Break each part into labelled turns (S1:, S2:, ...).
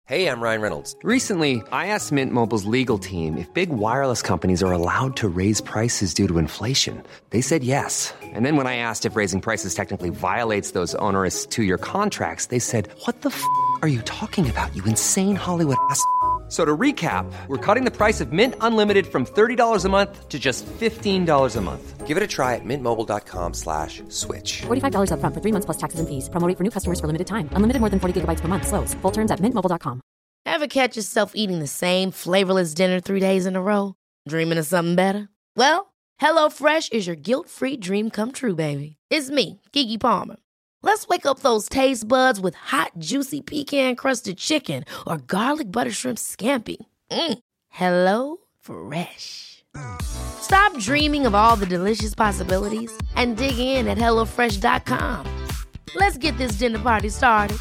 S1: Hey, I'm Ryan Reynolds.
S2: Recently, I asked Mint Mobile's legal team if big wireless companies are allowed to raise prices due to inflation. They said yes. And then when I asked if raising prices technically violates those onerous two-year contracts, they said, "What the are you talking about, you insane Hollywood ass?" So to recap, we're cutting the price of Mint Unlimited from $30 a month to just $15 a month.
S1: Give it a try at mintmobile.com/switch.
S3: $45 up front for 3 months plus taxes and fees. Promo rate for new customers for limited time. Unlimited more than 40 gigabytes per month. Slows full terms at mintmobile.com.
S4: Ever catch yourself eating the same flavorless dinner 3 days in a row? Dreaming of something better? Well, HelloFresh is your guilt-free dream come true, baby. It's me, Keke Palmer. Let's wake up those taste buds with hot, juicy pecan-crusted chicken or garlic butter shrimp scampi. Hello Fresh. Stop dreaming of all the delicious possibilities and dig in at HelloFresh.com. Let's get this dinner party started.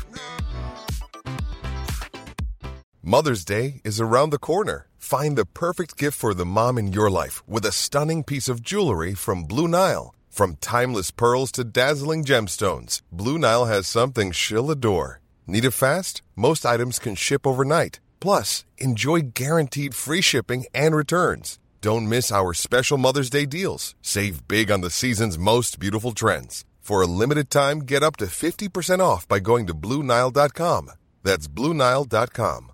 S5: Mother's Day is around the corner. Find the perfect gift for the mom in your life with a stunning piece of jewelry from Blue Nile. From timeless pearls to dazzling gemstones, Blue Nile has something she'll adore. Need it fast? Most items can ship overnight. Plus, enjoy guaranteed free shipping and returns. Don't miss our special Mother's Day deals. Save big on the season's most beautiful trends. For a limited time, get up to 50% off by going to BlueNile.com. That's BlueNile.com.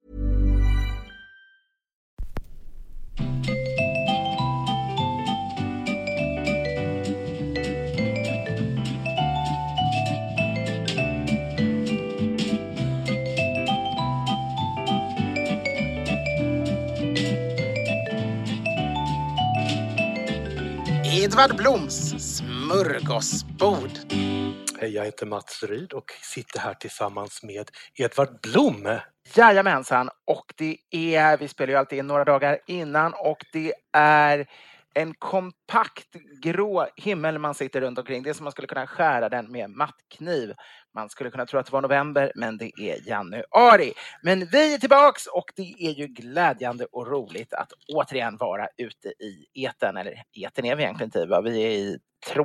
S6: Edvard Bloms smörgåsbord.
S7: Hej, jag heter Mats Ryd och sitter här tillsammans med Edvard Blom.
S6: Jajamensan, och vi spelar ju alltid in några dagar innan och det är en kompakt grå himmel man sitter runt omkring. Det är som man skulle kunna skära den med mattkniv. Man skulle kunna tro att det var november, men det är januari. Men vi är tillbaks och det är ju glädjande och roligt att återigen vara ute i etern. Eller etern är vi egentligen inte, va? Vi är i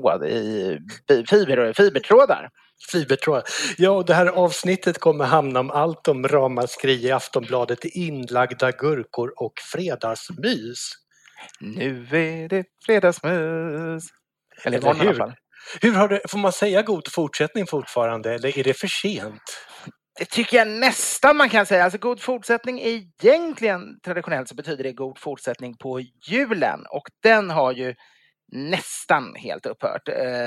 S6: fibertrådar.
S7: Fibertrådar. Ja, och det här avsnittet kommer hamna om allt om ramaskri i Aftonbladet, inlagda gurkor och fredagsmys.
S6: Nu är det fredagsmys. Eller
S7: hur?
S6: i alla fall.
S7: Hur har det, får man säga god fortsättning fortfarande eller är det för sent?
S6: Det tycker jag nästan man kan säga. Alltså god fortsättning egentligen traditionellt så betyder det god fortsättning på julen. Och den har ju nästan helt upphört.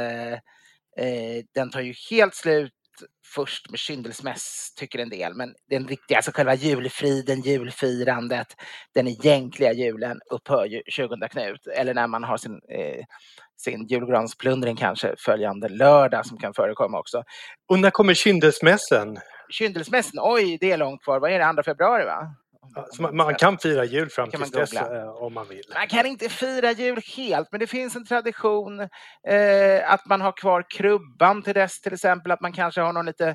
S6: Den tar ju helt slut först med kyndelsmäss tycker en del. Men den riktiga, alltså själva julfriden, julfirandet, den egentliga julen upphör ju 20 Knut. Eller när man har sin julgransplundring kanske följande lördag som kan förekomma också.
S7: Och när kommer kyndelsmässen?
S6: Kyndelsmässen, oj det är långt kvar. Vad är det, 2 februari va?
S7: Så man kan fira jul fram till dess om man vill.
S6: Man kan inte fira jul helt, men det finns en tradition att man har kvar krubban till dess till exempel. Att man kanske har någon lite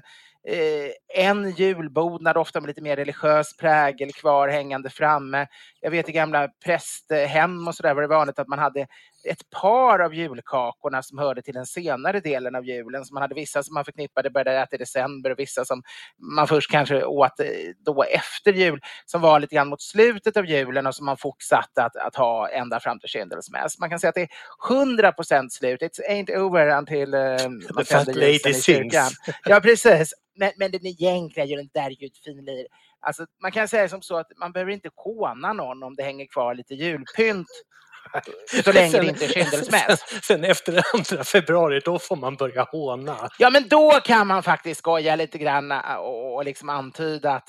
S6: en julbonad, ofta med lite mer religiös prägel kvar hängande framme. Jag vet i gamla prästhem och sådär var det vanligt att man hade ett par av julkakorna som hörde till den senare delen av julen. Så man hade vissa som man förknippade började äta i december och vissa som man först kanske åt då efter jul som var lite grann mot slutet av julen och som man fortsatte att ha ända fram till kyndelsmäss. Man kan säga att det är 100% slut. It ain't over until
S7: the fat lady sings.
S6: Ja, precis. Men den egentliga julen där är ju ett finlir. Alltså, man kan säga som så att man behöver inte håna någon om det hänger kvar lite julpynt. Så länge det inte är kyndelsmäss.
S7: Sen efter 2 februari då får man börja håna.
S6: Ja, men då kan man faktiskt skoja lite grann och liksom antyda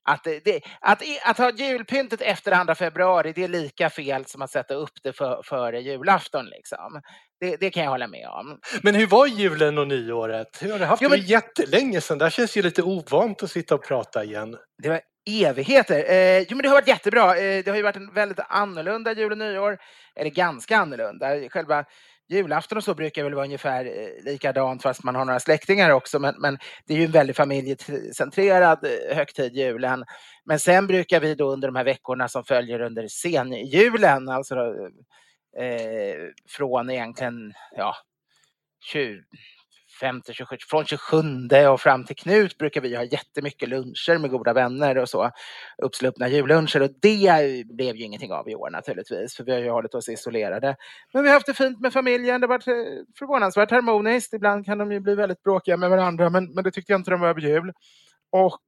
S6: att ha julpyntet efter 2 februari det är lika fel som att sätta upp det före julafton liksom. Det kan jag hålla med om.
S7: Men hur var julen och nyåret? Hur har det haft det jättelänge sedan? Det känns ju lite ovant att sitta och prata igen.
S6: Det var evigheter. Men det har varit jättebra. Det har ju varit en väldigt annorlunda jul och nyår. Eller ganska annorlunda. Själva julafton och så brukar väl vara ungefär likadant fast man har några släktingar också. Men det är ju en väldigt familjecentrerad högtid julen. Men sen brukar vi då under de här veckorna som följer under senjulen, alltså då, från egentligen 25, 27, från 27 och fram till Knut brukar vi ha jättemycket luncher med goda vänner och så. Uppsluppna julluncher, och det blev ju ingenting av i år naturligtvis, för vi har ju hållit oss isolerade. Men vi har haft det fint med familjen, det har varit förvånansvärt harmoniskt. Ibland kan de ju bli väldigt bråkiga med varandra, men det tyckte jag inte de var över jul. Och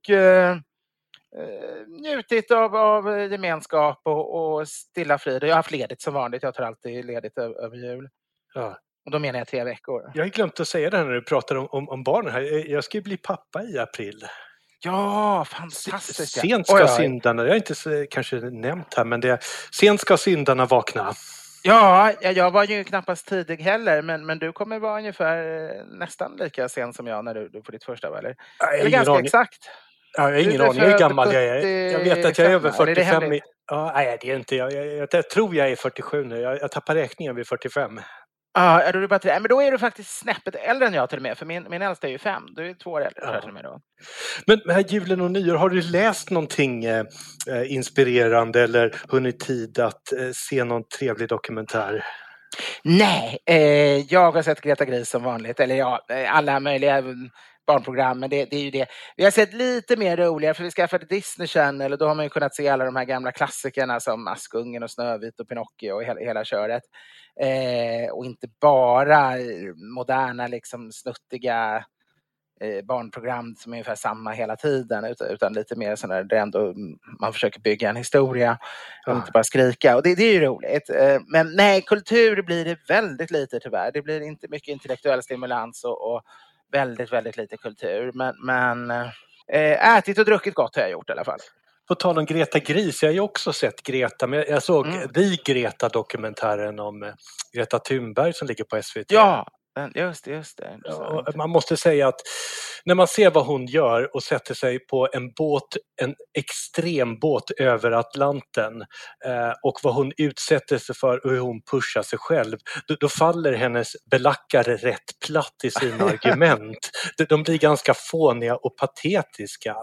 S6: njutit av gemenskap och stilla frid. Jag har haft ledigt som vanligt, jag tar alltid ledigt över jul.
S7: Ja.
S6: Och då menar jag 3 veckor.
S7: Jag har glömt att säga det här när du pratar om barnen här. Jag ska ju bli pappa i april.
S6: Ja, fantastiskt.
S7: Sent ska syndarna, jag har inte kanske nämnt här, men sent ska syndarna vakna.
S6: Ja, jag var ju knappast tidig heller, men du kommer vara ungefär nästan lika sen som jag när du får ditt första, eller? Eller ganska exakt.
S7: Ja, jag har ingen aning hur gammal jag är. Jag vet att jag är över 45. Nej, det är inte. Jag tror jag är 47 nu. Jag tappar räkningen vid 45.
S6: Ja, är du bara 3? Men då är du faktiskt snäppet äldre än jag till och med. För min äldsta är ju 5. Du är 2 år äldre till och med då.
S7: Men här julen och nyår, har du läst någonting inspirerande eller hunnit tid att se någon trevlig dokumentär?
S6: Nej, jag har sett Greta Gris som vanligt. Eller ja, alla möjliga barnprogram, men det är ju det. Vi har sett lite mer roligare, för vi skaffade Disney Channel och då har man ju kunnat se alla de här gamla klassikerna som Askungen och Snövit och Pinocchio och hela köret. Och inte bara moderna, liksom snuttiga barnprogram som är ungefär samma hela tiden, utan lite mer sådana där ändå man försöker bygga en historia och inte bara skrika, och det är ju roligt. Men nej, kultur blir det väldigt lite tyvärr. Det blir inte mycket intellektuell stimulans och väldigt, väldigt lite kultur. Men ätit och druckit gott har jag gjort i alla fall.
S7: På tal om Greta Gris, jag har ju också sett Greta, men jag såg Greta-dokumentären om Greta Thunberg som ligger på SVT.
S6: Ja, just det.
S7: Och man måste säga att när man ser vad hon gör och sätter sig på en extrem båt över Atlanten och vad hon utsätter sig för och hur hon pushar sig själv, då faller hennes belackare rätt platt i sina argument. De blir ganska fåniga och patetiska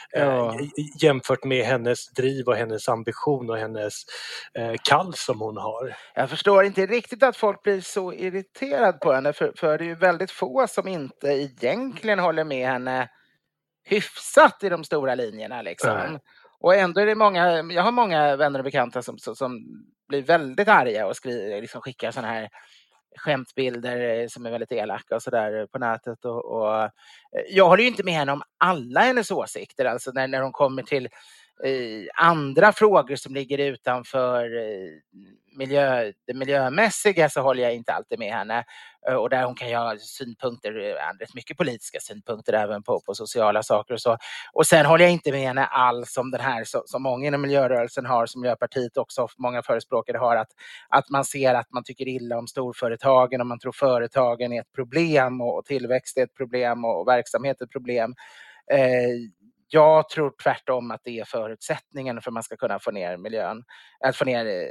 S7: jämfört med hennes driv och hennes ambition och hennes kall som hon har.
S6: Jag förstår inte riktigt att folk blir så irriterade på henne, för det är ju väldigt få som inte egentligen håller med henne hyfsat i de stora linjerna liksom. Och ändå är det många, jag har många vänner och bekanta som blir väldigt arga och liksom skickar såna här skämtbilder som är väldigt elaka och sådär på nätet, och jag håller ju inte med henne om alla hennes åsikter, alltså när de kommer till andra frågor som ligger utanför det miljömässiga, så håller jag inte alltid med henne, och där hon kan ju ha synpunkter, rätt mycket politiska synpunkter även på sociala saker och så. Och sen håller jag inte med henne alls om den här som många inom miljörörelsen har, som Miljöpartiet också många förespråkare har, att man ser att man tycker illa om storföretagen och man tror företagen är ett problem och tillväxt är ett problem och verksamhet är ett problem. Jag tror tvärtom att det är förutsättningen för att man ska kunna få ner miljön. Att få ner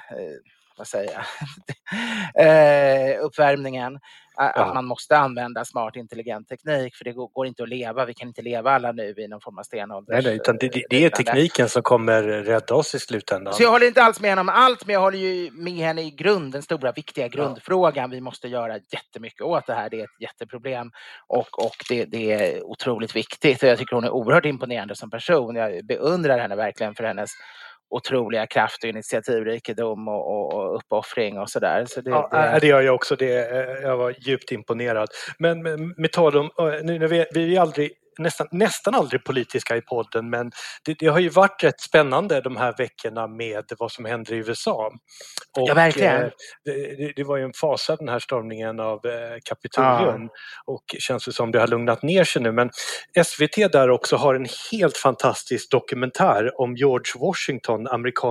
S6: uppvärmningen. Att man måste använda smart, intelligent teknik, för det går inte att leva. Vi kan inte leva alla nu i någon form av stenålder.
S7: Nej, utan det är tekniken som kommer rädda oss i slutändan.
S6: Så jag håller inte alls med henne om allt, men jag håller ju med henne i den stora viktiga grundfrågan. Vi måste göra jättemycket åt det här. Det är ett jätteproblem och det är otroligt viktigt. Jag tycker hon är oerhört imponerande som person. Jag beundrar henne verkligen för hennes otroliga kraft och initiativrikedom och uppoffring och sådär. Så
S7: det gör jag också. Jag var djupt imponerad. Men med tal om, nu vi är aldrig nästan aldrig politiska i podden, men det har ju varit rätt spännande de här veckorna med vad som händer i USA. Och,
S6: ja, verkligen.
S7: Det var ju en fasa, den här stormningen av Kapitolium, och känns det som det har lugnat ner sig nu. Men SVT där också har en helt fantastisk dokumentär om George Washington,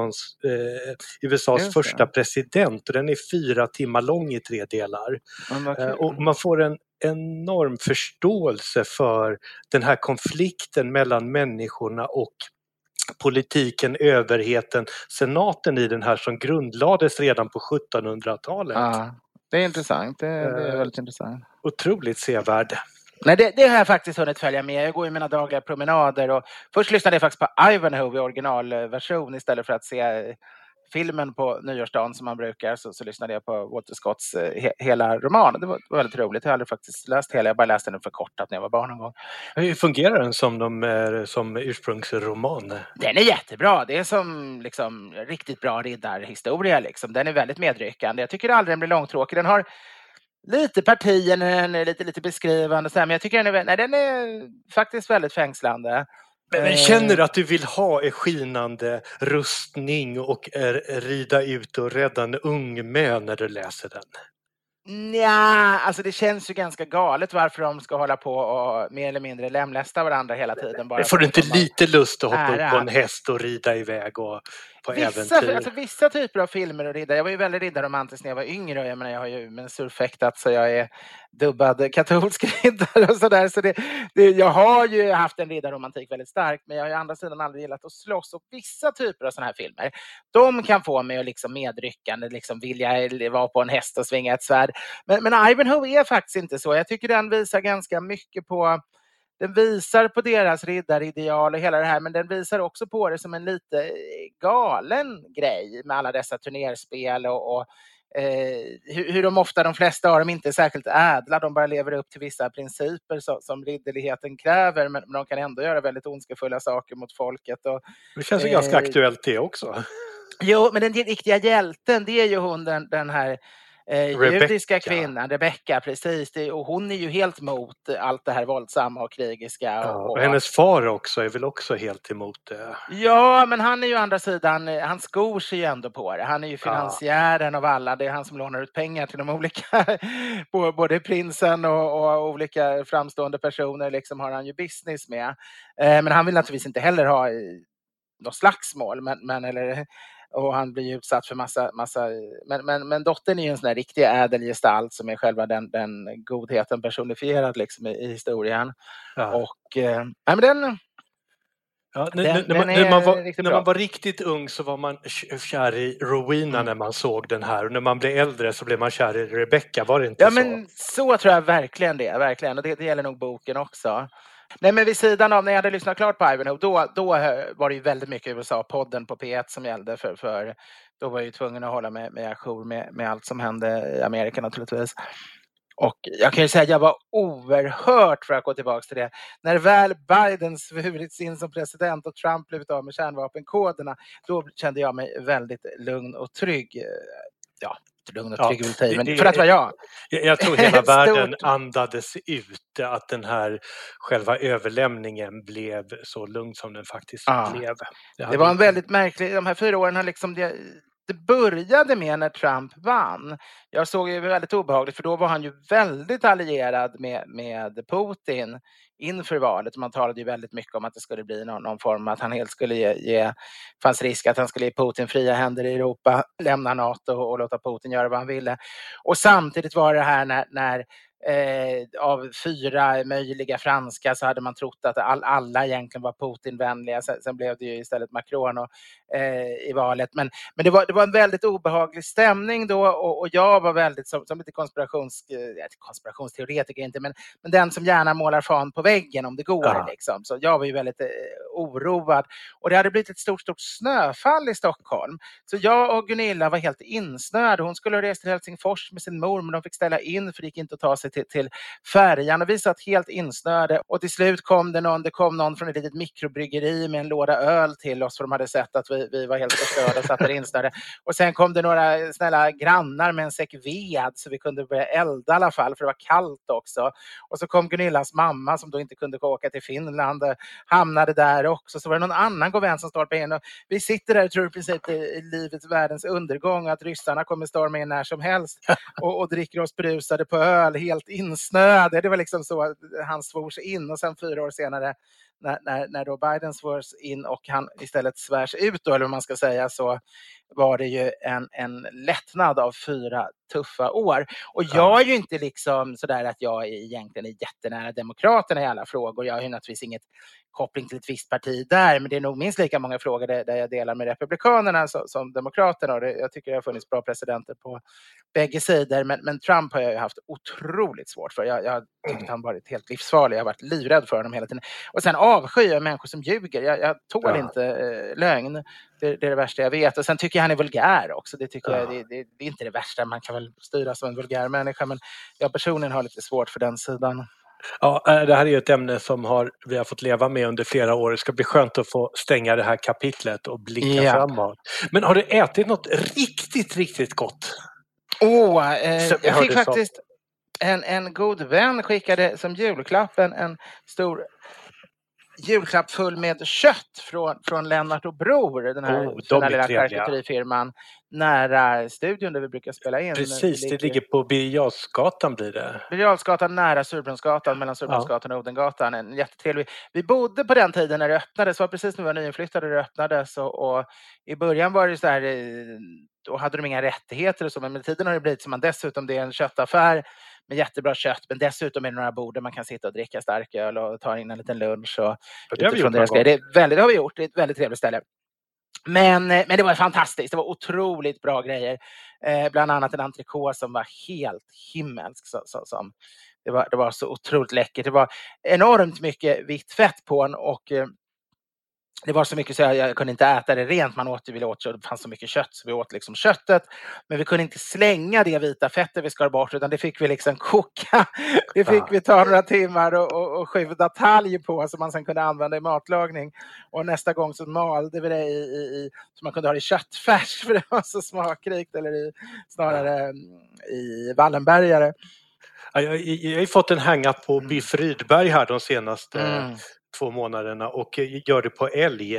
S7: USAs första president, och den är 4 timmar lång i 3 delar. Och man får en enorm förståelse för den här konflikten mellan människorna och politiken, överheten, senaten i den här, som grundlades redan på 1700-talet.
S6: Ja, det är intressant. Det är väldigt intressant.
S7: Otroligt sevärd.
S6: Nej, det har jag faktiskt hunnit följa med. Jag går i mina dagliga promenader, och först lyssnade jag faktiskt på Ivanhoe i originalversion istället för att se filmen på nyårsdagen som man brukar, så lyssnade jag på Walter Scotts hela roman. Det var väldigt roligt. Jag har aldrig faktiskt läst hela, jag bara läste den förkortat när jag var barn en gång.
S7: Hur fungerar den som ursprungsroman?
S6: Den är jättebra. Det är som liksom riktigt bra riddarhistoria liksom. Den är väldigt medryckande. Jag tycker aldrig den blir långtråkig. Den har lite partier, den är lite beskrivande så här, men jag tycker den är faktiskt väldigt fängslande.
S7: Men känner du att du vill ha en skinande rustning och rida ut och rädda en ung mö när du läser den?
S6: Nja, alltså det känns ju ganska galet varför de ska hålla på och mer eller mindre lämlästa varandra hela tiden. Bara
S7: får du inte lite lust att hoppa upp på en häst och rida iväg och på äventyr? Alltså
S6: vissa typer av filmer och riddare. Jag var ju väldigt riddarromantisk när jag var yngre. Och jag har ju med surfäktat så jag är dubbad katolsk riddare och sådär. Så jag har ju haft en riddarromantik väldigt starkt, men jag har ju å andra sidan aldrig gillat att slåss. Och vissa typer av sådana här filmer, de kan få mig att liksom medryckande liksom vilja vara på en häst och svinga ett svärd. Men Ivanhoe är faktiskt inte så. Jag tycker den visar ganska mycket på... Den visar på deras riddarideal och hela det här, men den visar också på det som en lite galen grej med alla dessa turnerspel och hur de flesta av dem inte är särskilt ädla. De bara lever upp till vissa principer som ridderligheten kräver, men de kan ändå göra väldigt ondskefulla saker mot folket. Och,
S7: det känns ju ganska aktuellt det också.
S6: Jo, men den riktiga hjälten, det är ju hon den här judiska kvinnan, Rebecca, precis. Och hon är ju helt emot allt det här våldsamma och krigiska.
S7: Ja, och hennes far också är väl också helt emot det.
S6: Ja, men han är ju å andra sidan, han skor sig ju ändå på det. Han är ju finansiären av alla. Det är han som lånar ut pengar till de olika, både prinsen och olika framstående personer liksom har han ju business med. Men han vill naturligtvis inte heller ha något slagsmål, och han blir ju utsatt för massa men dottern är ju en sån här riktig ädelgestalt som är själva den godheten personifierad liksom i historien. Ja. Och men den
S7: när man var riktigt ung så var man kär i Rowena när man såg den här, och när man blev äldre så blev man kär i Rebecca, var det inte så? Ja,
S6: men så tror jag verkligen det, verkligen, och det gäller nog boken också. Nej, men vid sidan av, när jag hade lyssnat klart på Ivanhoe, då var det ju väldigt mycket USA-podden på P1 som gällde, för då var jag ju tvungen att hålla med ajour med allt som hände i Amerika naturligtvis. Och jag kan ju säga att jag var oerhört, för att gå tillbaka till det, när väl Biden svurits in som president och Trump blivit av med kärnvapenkoderna, då kände jag mig väldigt lugn och trygg. Ja, lugn och trygg men för att vara jag.
S7: Jag tror hela världen andades ut, att den här själva överlämningen blev så lugn som den faktiskt blev.
S6: Det var en väldigt märklig, de här 4 åren har liksom det började med när Trump vann. Jag såg ju väldigt obehagligt, för då var han ju väldigt allierad med Putin inför valet. Man talade ju väldigt mycket om att det skulle bli någon form, att han helt skulle fanns risk att han skulle ge Putin fria händer i Europa, lämna NATO och låta Putin göra vad han ville. Och samtidigt var det här när av 4 möjliga franska så hade man trott att alla egentligen var Putin-vänliga. Sen blev det ju istället Macron i valet. Men det var en väldigt obehaglig stämning då, och jag var väldigt som lite konspirationsteoretiker inte, men den som gärna målar fan på väggen om det går liksom. Så jag var ju väldigt oroad, och det hade blivit ett stort snöfall i Stockholm. Så jag och Gunilla var helt insnöade. Hon skulle ha rest till Helsingfors med sin mor, men de fick ställa in för det gick inte att ta sig till färjan, och vi satt helt insnöade, och till slut kom någon från ett litet mikrobryggeri med en låda öl till oss, för de hade sett att vi var helt förstörda och satt där insnöade. Och sen kom det några snälla grannar med en säck ved så vi kunde börja elda i alla fall, för det var kallt också. Och så kom Gunillas mamma som då inte kunde åka till Finland, hamnade där också. Så var det någon annan god vän som startade in, och vi sitter där och tror i princip i livets världens undergång, att ryssarna kommer storma in när som helst och dricker oss berusade på öl, helt insnöade. Det var liksom så han svors in, och sen 4 år senare när då Biden svors in och han istället svärs ut då, eller vad man ska säga, så var det ju en lättnad av 4 tuffa år. Och jag är ju inte liksom sådär att jag egentligen är jättenära demokraterna i alla frågor. Jag har ju naturligtvis inget koppling till ett visst parti där, men det är nog minst lika många frågor där jag delar med republikanerna som demokraterna. Och jag tycker det har funnits bra presidenter på bägge sidor, men Trump har jag ju haft otroligt svårt för. Jag tyckte han varit helt livsfarlig. Jag har varit livrädd för honom hela tiden. Och sen avskyr jag människor som ljuger. Jag tål inte lögn. Det är det värsta jag vet. Och sen tycker jag han är vulgär också. Det tycker jag, det är inte det värsta. Man kan väl styra som en vulgär människa, men jag personligen har lite svårt för den sidan.
S7: Ja, det här är ju ett ämne som vi har fått leva med under flera år. Det ska bli skönt att få stänga det här kapitlet och blicka framåt. Men har du ätit något riktigt, riktigt gott?
S6: Jag fick faktiskt en god vän skickade som julklapp en stor julklapp full med kött från Lennart och Bror, den här lilla karikaturfirman nära studion där vi brukar spela in.
S7: Precis, det ligger på Birger Jarlsgatan blir det.
S6: Birger Jarlsgatan nära Surbrunnsgatan, mellan Surbrunnsgatan och Odengatan. En jättetrevlig. Vi bodde på den tiden när det öppnades, var precis när vi var nyinflyttade det öppnades, och i början var det så här, då hade de inga rättigheter och så, men med tiden har det blivit som man dessutom, det är en köttaffär med jättebra kött, men dessutom är det några bord där man kan sitta och dricka starköl och ta in en liten lunch. Och
S7: det har vi gjort
S6: det har vi gjort, det är ett väldigt trevligt ställe. Men det var fantastiskt, det var otroligt bra grejer. Bland annat en entrecote som var helt himmelsk. Det var så otroligt läckert. Det var enormt mycket vitt fett på den, och det var så mycket så jag kunde inte äta det rent. Vi åt så det fanns så mycket kött så vi åt liksom köttet. Men vi kunde inte slänga det vita fettet vi skar bort, utan det fick vi liksom koka. Det fick vi ta några timmar och sjuda talg på så man sen kunde använda i matlagning. Och nästa gång så malde vi det så man kunde ha det i köttfärs för det var så smakrikt, eller snarare i Wallenbergare.
S7: Jag har fått en hänga på Biff Rydberg här de senaste 2 månaderna och gör det på älg,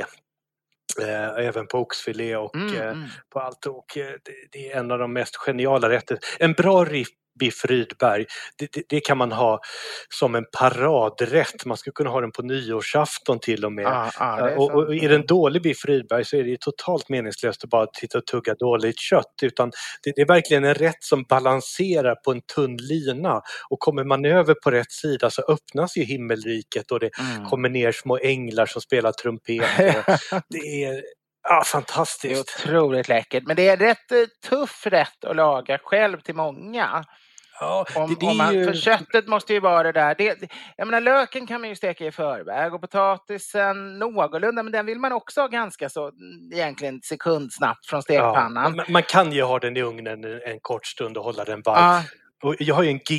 S7: även på oxfilé och på allt, och det är en av de mest geniala rätter. En bra Biff Rydberg, det kan man ha som en paradrätt. Man skulle kunna ha den på nyårsafton till och med. Och är det en dålig Biff Rydberg så är det ju totalt meningslöst att bara titta och tugga dåligt kött, utan det är verkligen en rätt som balanserar på en tunn lina, och kommer man över på rätt sida så öppnas ju himmelriket och det kommer ner små änglar som spelar trumpet. Det är fantastiskt.
S6: Det är otroligt läckert, men det är rätt tuff rätt att laga själv till många.
S7: Ja,
S6: för köttet måste ju vara det där. Jag menar, löken kan man ju steka i förväg, och potatisen någorlunda, men den vill man också ha ganska så egentligen sekundsnabbt från stekpannan.
S7: Ja, man kan ju ha den i ugnen en kort stund och hålla den varm. Och jag har ju en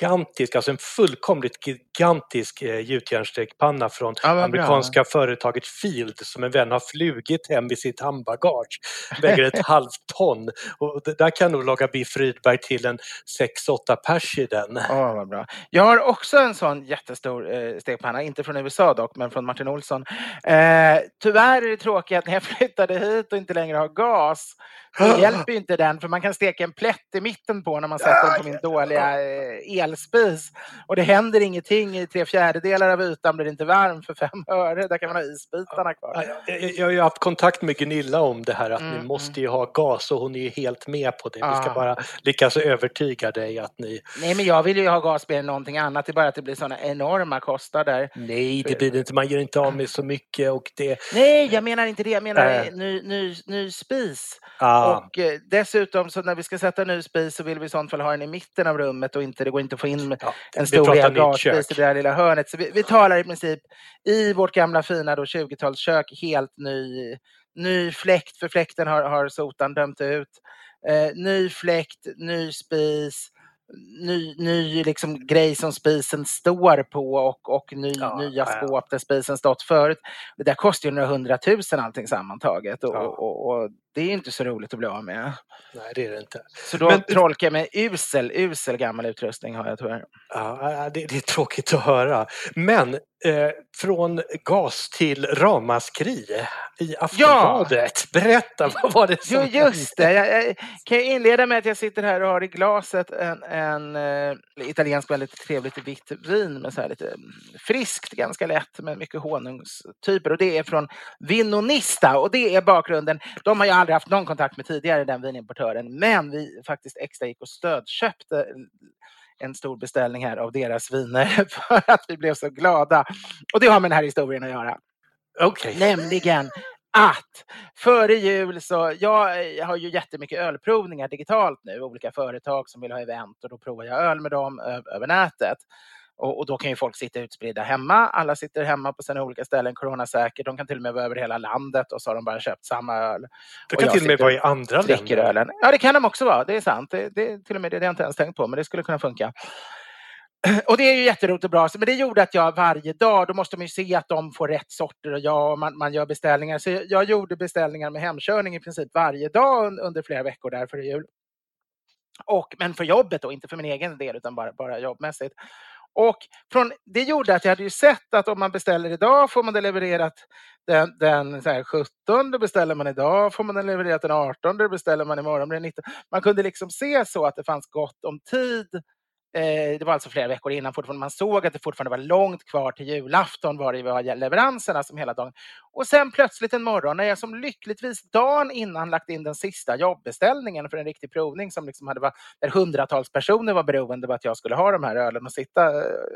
S7: en fullkomligt gigantisk gjutjärnsstekpanna från amerikanska företaget Field, som en vän har flugit hem i sitt handbagage. Väger ett halvt ton, och där kan nog laga Biff Rydberg till en 6-8 pers i den.
S6: Vad bra. Jag har också en sån jättestor stekpanna, inte från USA dock, men från Martin Olsson. Tyvärr är det tråkigt att när jag flyttade hit och inte längre har gas, så hjälper ju inte den, för man kan steka en plätt i mitten på när man sätter den på min dåliga elspis, och det händer ingenting. I 3/4 av ytan blir det inte varm för 5 öre. Där kan man ha isbitarna kvar.
S7: Jag har ju haft kontakt med Gunilla om det här, att ni måste ju ha gas, och hon är ju helt med på det. Vi ska bara lyckas övertyga dig att ni...
S6: Nej, men jag vill ju ha gas mer än någonting annat. Det är bara att det blir sådana enorma kostnader.
S7: Nej, det blir det inte. Man gör inte av med så mycket, och det...
S6: Nej, jag menar inte det. Jag menar ny spis. Och dessutom så när vi ska sätta en ny spis så vill vi i sånt fall ha den i mitten av rummet, och det går inte att få in en stor gasspis i det där lilla hörnet. Så vi talar i princip i vårt gamla fina 20-talskök helt ny fläkt, för fläkten har sotan dömt ut. Ny fläkt, ny spis, ny liksom grej som spisen står på, och nya skåp där spisen stått förut. Det där kostar ju några 100 000 allting sammantaget, och det är inte så roligt att bli av med.
S7: Nej, det är det inte.
S6: Så då tolkar jag med usel gammal utrustning har jag tyvärr.
S7: Ja, det är tråkigt att höra. Men från gas till ramaskri i Aftonbladet. Ja. Berätta, vad var det som...
S6: Jo, just det. Jag kan inleda med att jag sitter här och har i glaset en italiensk väldigt trevligt vitt vin med så här lite friskt, ganska lätt med mycket honungstyper. Och det är från Vinonista, och det är bakgrunden. De har jag aldrig haft någon kontakt med tidigare, den vinimportören. Men vi faktiskt extra gick och stödköpte en stor beställning här av deras viner för att vi blev så glada. Och det har med den här historien att göra.
S7: Okej.
S6: Nämligen att före jul så jag har ju jättemycket ölprovningar digitalt nu, olika företag som vill ha event, och då provar jag öl med dem över nätet. Och då kan ju folk sitta utspridda hemma. Alla sitter hemma på sina olika ställen, coronasäkert. De kan till och med vara över hela landet och så har de bara köpt samma öl.
S7: Det kan till och med vara i andra länder.
S6: Ölen. Ja, det kan de också vara. Det är sant. Det är till och med det jag inte ens tänkt på, men det skulle kunna funka. Och det är ju jätteroligt och bra. Men det gjorde att jag varje dag, då måste man ju se att de får rätt sorter och man gör beställningar. Så jag gjorde beställningar med hemkörning i princip varje dag under flera veckor där före jul. Men för jobbet då, inte för min egen del utan bara jobbmässigt. Och det gjorde att jag hade ju sett att om man beställer idag får man det levererat den 17, då beställer man idag, får man det levererat den 18, då beställer man imorgon den 19. Man kunde liksom se så att det fanns gott om tid. Det var alltså flera veckor innan fortfarande. Man såg att det fortfarande var långt kvar till julafton var det var leveranserna som hela dagen. Och sen plötsligt en morgon när jag som lyckligtvis dagen innan lagt in den sista jobbbeställningen för en riktig provning som liksom hade varit där hundratals personer var beroende av att jag skulle ha de här ölen och sitta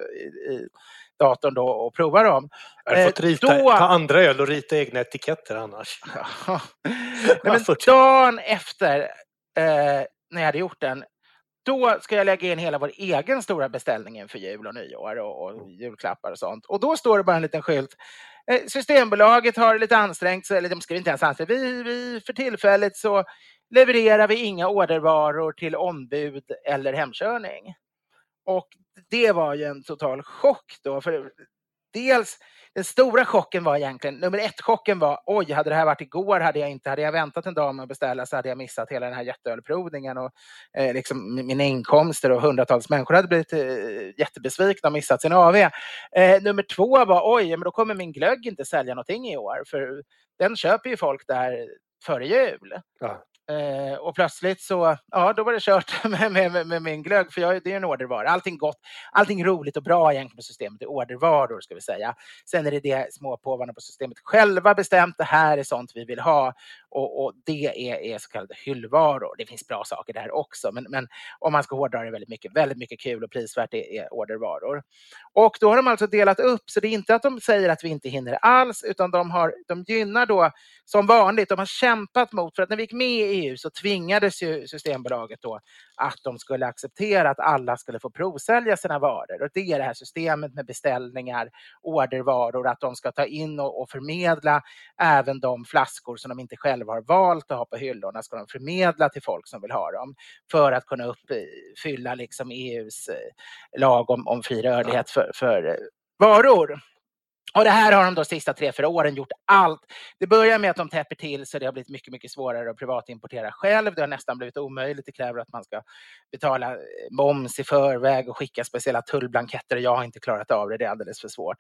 S6: i datorn då och prova dem.
S7: Jag har fått ta andra öl och rita egna etiketter annars.
S6: Nej, men dagen efter när jag hade gjort den, då ska jag lägga in hela vår egen stora beställning för jul och nyår och julklappar och sånt. Och då står det bara en liten skylt. Systembolaget har lite ansträngt sig, eller de skriver inte ens ansträngt. Vi för tillfället så levererar vi inga ordervaror till ombud eller hemkörning. Och det var ju en total chock då. För dels, den stora chocken var egentligen, nummer 1 chocken var, oj, hade det här varit igår hade jag väntat en dag med att beställa så hade jag missat hela den här jätteölprovningen och liksom mina inkomster och hundratals människor hade blivit jättebesvikna och missat sin AV. Nummer 2 var, oj, men då kommer min glögg inte sälja någonting i år för den köper ju folk där före jul. Ja. Och plötsligt så, då var det kört med min glögg, för det är en ordervara. Allting gott, allting roligt och bra egentligen på systemet är ordervaror ska vi säga. Sen är det småpåvarna på systemet själva bestämt, det här är sånt vi vill ha och det är så kallade hyllvaror. Det finns bra saker där också, men om man ska hårdra det väldigt mycket kul och prisvärt det är ordervaror. Och då har de alltså delat upp, så det är inte att de säger att vi inte hinner alls, utan de gynnar då som vanligt. De har kämpat mot, för att när vi gick med i EU så tvingades ju Systembolaget då att de skulle acceptera att alla skulle få provsälja sina varor. Och det är det här systemet med beställningar, ordervaror, att de ska ta in och förmedla även de flaskor som de inte själva har valt att ha på hyllorna, ska de förmedla till folk som vill ha dem för att kunna uppfylla liksom EUs lag om fri rörlighet för varor. Och det här har de då sista 3-4 åren gjort allt. Det börjar med att de täpper till så det har blivit mycket svårare att privatimportera själv. Det har nästan blivit omöjligt. Det kräver att man ska betala moms i förväg och skicka speciella tullblanketter. Jag har inte klarat av det, det är alldeles för svårt.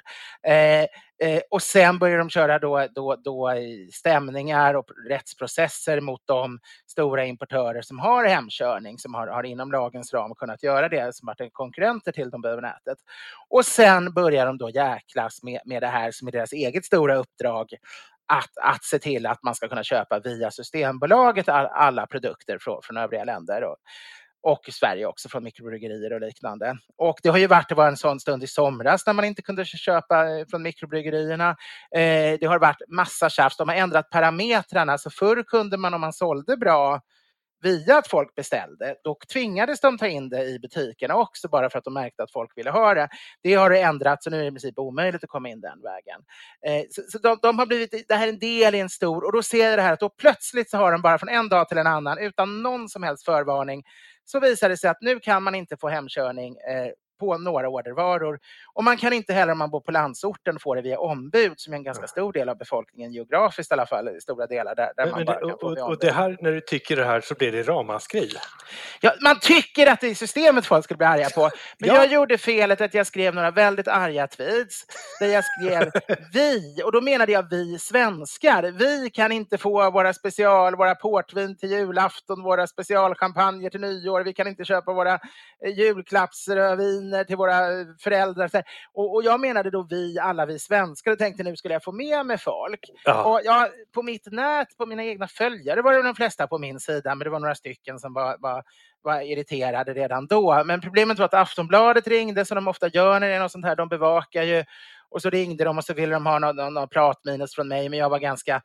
S6: Och sen börjar de köra då stämningar och rättsprocesser mot de stora importörer som har hemkörning, som har inom lagens ram kunnat göra det, som varit konkurrenter till dem över nätet. Och sen börjar de då jäklas med det här som är deras eget stora uppdrag, att se till att man ska kunna köpa via Systembolaget alla produkter från övriga länder och Sverige också, från mikrobryggerier och liknande. Och det har ju varit en sån stund i somras när man inte kunde köpa från mikrobryggerierna. Det har varit massa tjafs. De har ändrat parametrarna. Så förr kunde man, om man sålde bra via att folk beställde, då tvingades de ta in det i butikerna också, bara för att de märkte att folk ville ha det. Det har det ändrat, så nu är det i princip omöjligt att komma in den vägen. Så de har blivit, det här är en del i en stor, och då ser jag det här att då plötsligt så har de bara från en dag till en annan, utan någon som helst förvarning, så visar det sig att nu kan man inte få hemkörning på några ordervaror. Och man kan inte heller, om man bor på landsorten, få det via ombud, som är en ganska stor del av befolkningen geografiskt i alla fall, i stora delar där man bara kan få via ombud.
S7: Och det här, när du tycker det här så blir det ramaskri.
S6: Ja, man tycker att det är systemet folk skulle bli arga på. Men jag gjorde felet att jag skrev några väldigt arga tweets där jag skrev vi, och då menade jag vi svenskar. Vi kan inte få våra portvin till julafton, våra specialchampagner till nyår. Vi kan inte köpa våra julklappsrödvin viner till våra föräldrar. Och jag menade då alla vi svenskar, och tänkte nu skulle jag få med mig folk. Och på mitt nät, på mina egna följare var det de flesta på min sida, men det var några stycken som var irriterade redan då. Men problemet var att Aftonbladet ringde, som de ofta gör när det är något sånt här, de bevakar ju. Och så ringde de och så ville de ha någon pratminus från mig, men jag var ganska...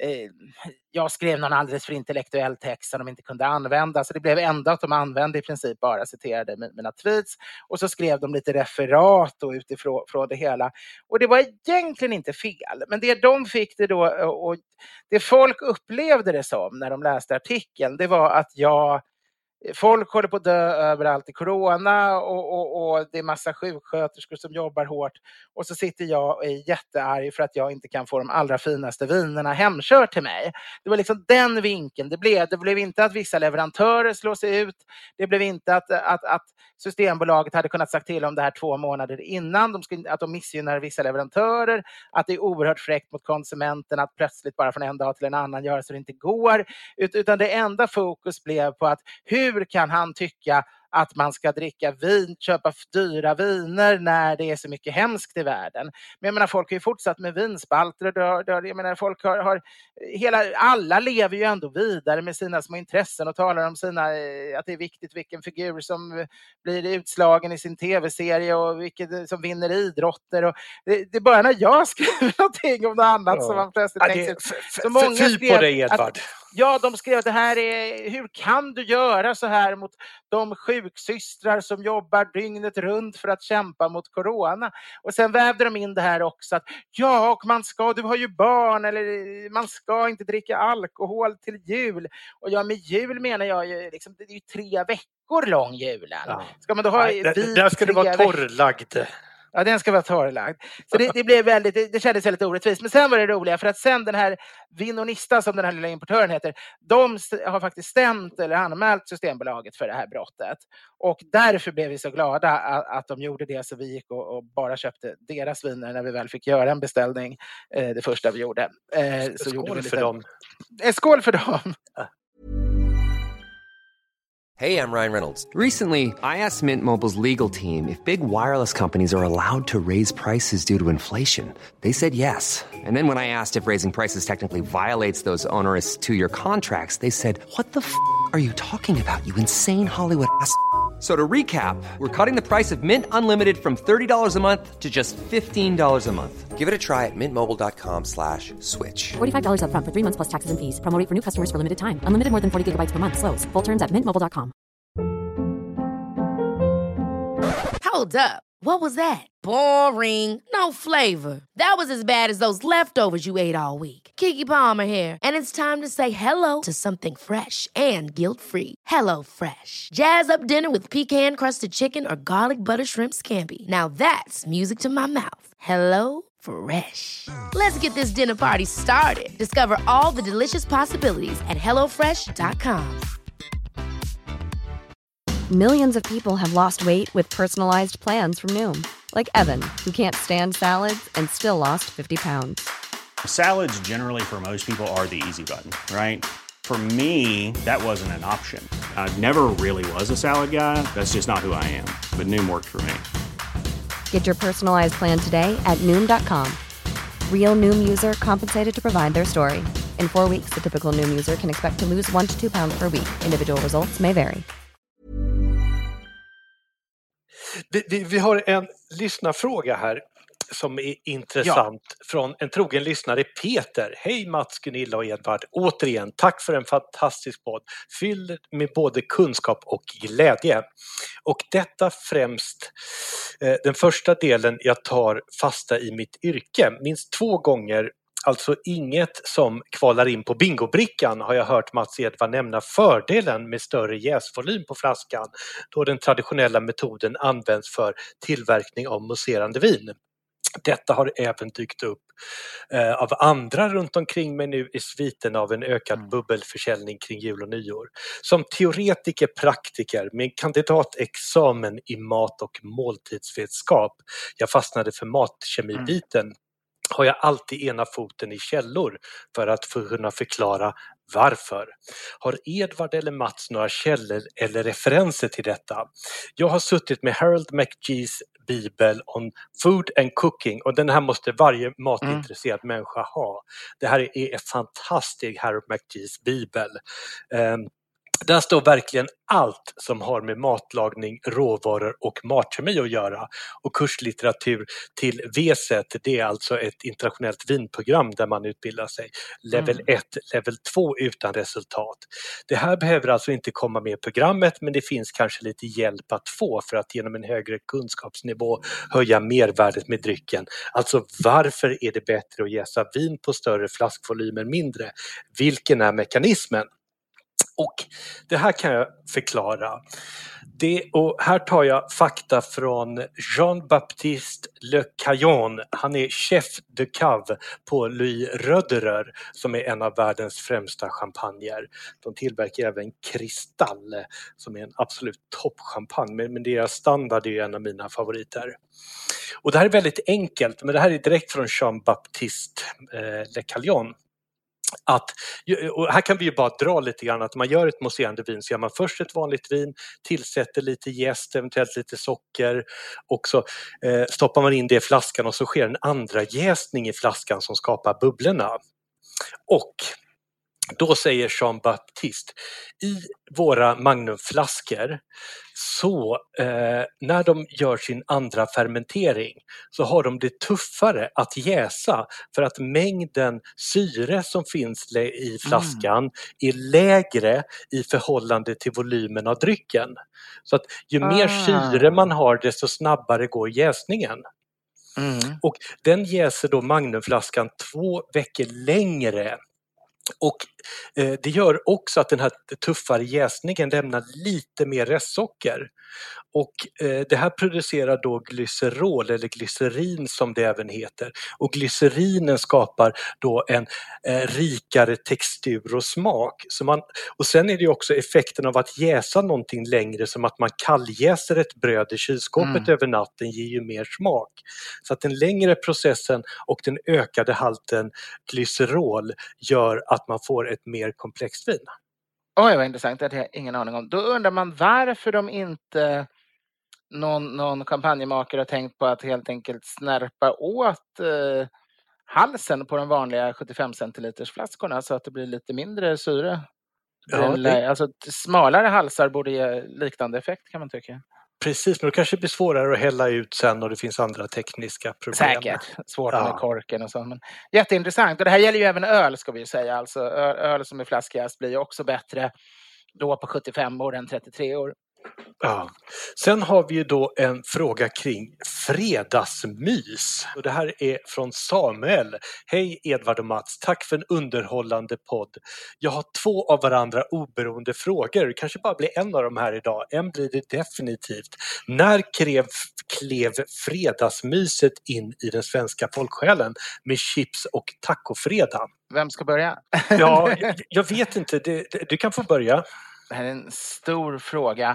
S6: jag skrev någon alldeles för intellektuell text som de inte kunde använda, så det blev ändå att de använde i princip bara citerade mina tweets, och så skrev de lite referat då utifrån det hela, och det var egentligen inte fel, men det de fick det då, och det folk upplevde det som när de läste artikeln, det var att folk håller på att dö överallt i corona, och det är massa sjuksköterskor som jobbar hårt. Och så sitter jag och är jättearg för att jag inte kan få de allra finaste vinerna hemkört till mig. Det var liksom den vinkeln det blev. Det blev inte att vissa leverantörer slås ut. Det blev inte att Systembolaget hade kunnat sagt till om det här 2 månader innan. Att de missgynnar vissa leverantörer. Att det är oerhört fräckt mot konsumenten att plötsligt bara från en dag till en annan göra så det inte går. Utan det enda fokus blev på att hur kan han tycka att man ska dricka vin, köpa dyra viner när det är så mycket hemskt i världen. Men jag menar, folk har ju fortsatt med vinspalter. Jag menar, folk alla lever ju ändå vidare med sina små intressen och talar om att det är viktigt vilken figur som blir utslagen i sin tv-serie och vilket som vinner idrotter. Och det är bara när jag skriver någonting om något annat som man plötsligt tänker... Så många skrev på dig, Edvard. De skrev att det här är, hur kan du göra så här mot de sjuksystrar som jobbar dygnet runt för att kämpa mot corona? Och sen vävde de in det här också att och du har ju barn, eller man ska inte dricka alkohol till jul. Och med jul menar jag ju liksom, det är ju 3 veckor lång julen. Ja. Ska man då ha
S7: där ska det vara torrlagd.
S6: Ja, den ska vara torrlagd. Så det blev det kändes väldigt orättvist. Men sen var det roliga, för att sen den här Vinonista, som den här lilla importören heter, de har faktiskt stämt eller anmält Systembolaget för det här brottet. Och därför blev vi så glada att de gjorde det, så vi gick och bara köpte deras viner när vi väl fick göra en beställning. Det första vi gjorde. Så
S7: skål för dem.
S6: Skål för dem.
S1: Hey, I'm Ryan Reynolds.
S2: Recently, I asked Mint Mobile's legal team if big wireless companies are allowed to raise prices due to inflation. They said yes. And then when I asked if raising prices technically violates those onerous 2-year contracts, they said, "What the f*** are you talking about, you insane Hollywood ass?" So to recap, we're cutting the price of Mint Unlimited from $30 a month to just $15 a month.
S1: Give it a try at mintmobile.com/switch.
S3: $45 up front for 3 months plus taxes and fees. Promo rate for new customers for limited time. Unlimited more than 40 gigabytes per month slows. Full terms at mintmobile.com.
S4: Hold up. What was that? Boring. No flavor. That was as bad as those leftovers you ate all week. Keke Palmer here. And it's time to say hello to something fresh and guilt-free. Hello Fresh. Jazz up dinner with pecan-crusted chicken or garlic butter shrimp scampi. Now that's music to my mouth. Hello Fresh. Let's get this dinner party started. Discover all the delicious possibilities at hellofresh.com.
S8: Millions of people have lost weight with personalized plans from Noom. Like Evan, who can't stand salads and still lost 50 pounds.
S9: Salads generally for most people are the easy button, right? For me, that wasn't an option. I never really was a salad guy. That's just not who I am. But Noom worked for me.
S8: Get your personalized plan today at Noom.com. Real Noom user compensated to provide their story. In 4 weeks, the typical Noom user can expect to lose 1 to 2 pounds per week. Individual results may vary.
S7: Vi har en lyssnarfråga här som är intressant från en trogen lyssnare, Peter. Hej Mats, Gunilla och Edvard. Återigen, tack för en fantastisk podd. Fylld med både kunskap och glädje. Och detta främst den första delen jag tar fasta i mitt yrke. Minst 2 gånger, alltså inget som kvalar in på bingobrickan, har jag hört Mats Edvard nämna fördelen med större jäsvolym på flaskan, då den traditionella metoden används för tillverkning av mousserande vin. Detta har även dykt upp av andra runt omkring mig nu i sviten av en ökad bubbelförsäljning kring jul och nyår. Som praktiker med kandidatexamen i mat- och måltidsvetenskap, jag fastnade för matkemibiten, har jag alltid ena foten i källor för att kunna förklara varför. Har Edvard eller Mats några källor eller referenser till detta? Jag har suttit med Harold McGee's bibel on food and cooking och den här måste varje matintresserad människa ha. Det här är en fantastisk Harold McGee's bibel. Där står verkligen allt som har med matlagning, råvaror och matkemi att göra. Och kurslitteratur till V-set, det är alltså ett internationellt vinprogram där man utbildar sig. Level 1, level 2 utan resultat. Det här behöver alltså inte komma med i programmet, men det finns kanske lite hjälp att få för att genom en högre kunskapsnivå höja mervärdet med drycken. Alltså varför är det bättre att jäsa vin på större flaskvolymer mindre? Vilken är mekanismen? Och det här kan jag förklara. Och här tar jag fakta från Jean-Baptiste Le Caillon. Han är chef de cave på Louis Roederer som är en av världens främsta champagner. De tillverkar även Cristal som är en absolut toppchampagne, men deras standard är en av mina favoriter. Och det här är väldigt enkelt, men det här är direkt från Jean-Baptiste Le Caillon. Och här kan vi ju bara dra lite grann att man gör ett mousserande vin så gör man först ett vanligt vin, tillsätter lite jäst, eventuellt lite socker och så stoppar man in det i flaskan och så sker en andra jäsning i flaskan som skapar bubblorna. Och då säger Jean-Baptiste, i våra magnumflaskor så när de gör sin andra fermentering så har de det tuffare att jäsa för att mängden syre som finns i flaskan är lägre i förhållande till volymen av drycken. Så att ju mer syre man har desto snabbare går jäsningen. Och den jäser då magnumflaskan 2 veckor längre. Och det gör också att den här tuffare jäsningen lämnar lite mer restsocker. Och det här producerar då glycerol eller glycerin som det även heter. Och glycerinen skapar då en rikare textur och smak. Och sen är det ju också effekten av att jäsa någonting längre, som att man kalljäser ett bröd i kylskåpet över natten ger ju mer smak. Så att den längre processen och den ökade halten glycerol gör att man får ett mer komplext vin.
S6: Oj, vad intressant. Det hade jag ingen aning om. Då undrar man varför de inte någon champagnemakare har tänkt på att helt enkelt snärpa åt halsen på de vanliga 75 centiliters flaskorna så att det blir lite mindre syre. Alltså smalare halsar borde ge liknande effekt, kan man tycka.
S7: Precis, men det kanske blir svårare att hälla ut sen och det finns andra tekniska problem.
S6: Säkert, svårt med korken och så. Men jätteintressant. Och det här gäller ju även öl, ska vi ju säga. Alltså öl som är flaskjäst blir ju också bättre då på 75 år än 33 år.
S7: Ja. Sen har vi ju då en fråga kring fredagsmys. Och det här är från Samuel. Hej Edvard och Mats, tack för en underhållande podd. Jag har 2 av varandra oberoende frågor. Det kanske bara blir en av dem här idag. En blir det definitivt. När klev fredagsmyset in i den svenska folksjälen med chips och tacofredag?
S6: Vem ska börja?
S7: Ja, jag vet inte. Du kan få börja.
S6: Det här är en stor fråga.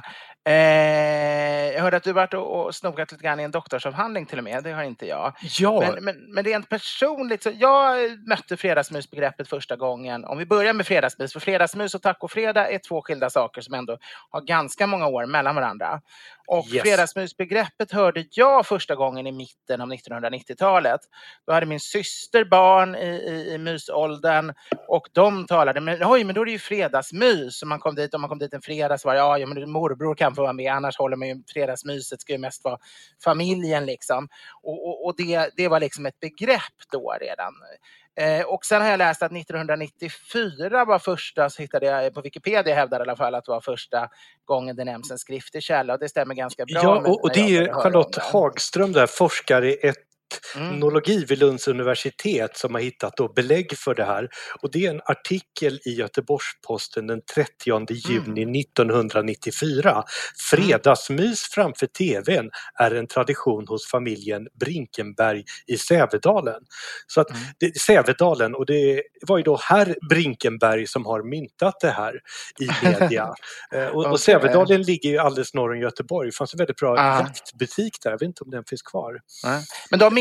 S6: Jag hörde att du varit och snokat lite grann i en doktorsavhandling till och med. Det har inte jag.
S7: Ja.
S6: Men rent personligt så jag mötte fredagsmysbegreppet första gången. Om vi börjar med fredagsmys. För fredagsmys och tacofredag är 2 skilda saker som ändå har ganska många år mellan varandra. Och fredagsmysbegreppet hörde jag första gången i mitten av 1990-talet. Då hade min syster barn i mysåldern och de talade, men då är det ju fredagsmys. Om man kom dit en fredag så var det, men morbror kan få vara med, annars håller man ju fredagsmyset, ska ju mest vara familjen liksom. Och det var liksom ett begrepp då redan. Och sen har jag läst att 1994 var första, så hittade jag på Wikipedia, hävdar i alla fall att det var första gången det nämns en skriftlig källa, och det stämmer ganska bra.
S7: Ja, och det är ju Charlotte Hagström där, forskare i etnologi vid Lunds universitet, som har hittat då belägg för det här. Och det är en artikel i Göteborgs-Posten den 30 juni 1994. Fredagsmys framför tvn är en tradition hos familjen Brinkenberg i Sävedalen. Så att Sävedalen, och det var ju då herr Brinkenberg som har myntat det här i media. Och Sävedalen ligger ju alldeles norr om Göteborg. Det fanns en väldigt bra jaktbutik där, jag vet inte om den finns kvar.
S6: Men de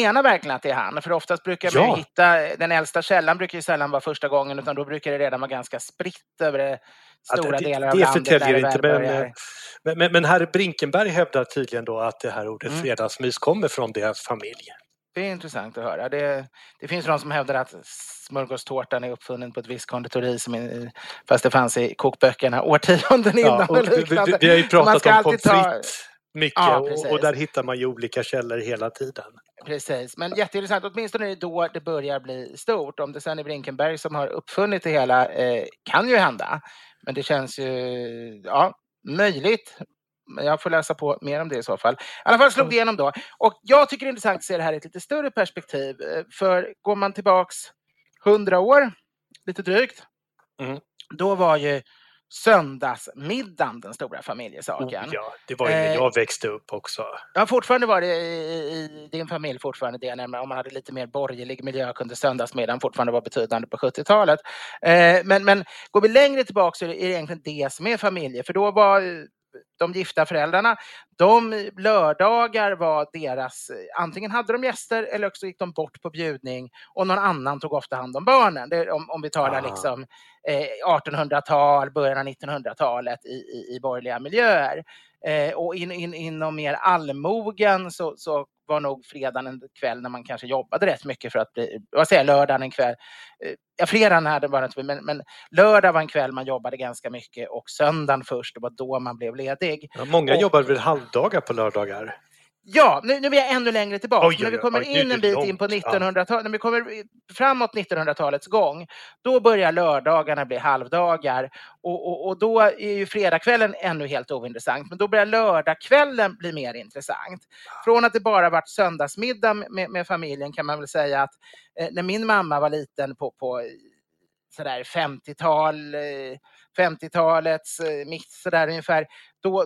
S6: menar verkligen att det är han? För oftast brukar man ju hitta, den äldsta källan brukar ju sällan vara första gången, utan då brukar det redan vara ganska spritt över stora delar av landet.
S7: Det förtäljer inte, men herr Brinkenberg hävdar tydligen då att det här ordet fredagsmys kommer från deras familj.
S6: Det är intressant att höra. Det finns de som hävdar att smörgåstårtan är uppfunnen på ett visst konditori fast det fanns i kokböckerna årtionden innan.
S7: Vi har ju pratat om pommes frites mycket och där hittar man ju olika källor hela tiden.
S6: Precis, men jätteintressant. Åtminstone är det då det börjar bli stort. Om det sen är Brinkenberg som har uppfunnit det hela kan ju hända. Men det känns ju möjligt. Jag får läsa på mer om det i så fall. I alla fall slog det igenom då. Och jag tycker det är intressant att se det här i ett lite större perspektiv. För går man tillbaks 100 år, lite drygt, då var ju söndagsmiddagen den stora familjesaken.
S7: Det var ju när jag växte upp också.
S6: Ja, fortfarande var det i din familj fortfarande det. Nämligen om man hade lite mer borgerlig miljö kunde söndagsmiddagen fortfarande vara betydande på 70-talet. Men går vi längre tillbaka så är det egentligen det som är familje. För då var de gifta föräldrarna, de lördagar var deras, antingen hade de gäster eller också gick de bort på bjudning och någon annan tog ofta hand om barnen. Det, om vi talar liksom 1800-tal, början av 1900-talet i borgerliga miljöer. Och inom mer allmogen så var nog fredagen en kväll när man kanske jobbade rätt mycket för att bli, lördagen en kväll. Fredagen hade bara inte, men lördag var en kväll man jobbade ganska mycket och söndagen först, det var då man blev ledig.
S7: Ja, många jobbade väl halvdagar på lördagar?
S6: Ja, nu är jag ännu längre tillbaka. När vi kommer in en bit in på 1900-talet, när vi kommer framåt 1900-talets gång, då börjar lördagarna bli halvdagar. Och då är ju fredagskvällen ännu helt ointressant. Men då börjar lördagskvällen bli mer intressant. Från att det bara varit söndagsmiddag med familjen kan man väl säga att när min mamma var liten på sådär 50-talets mitt sådär ungefär, då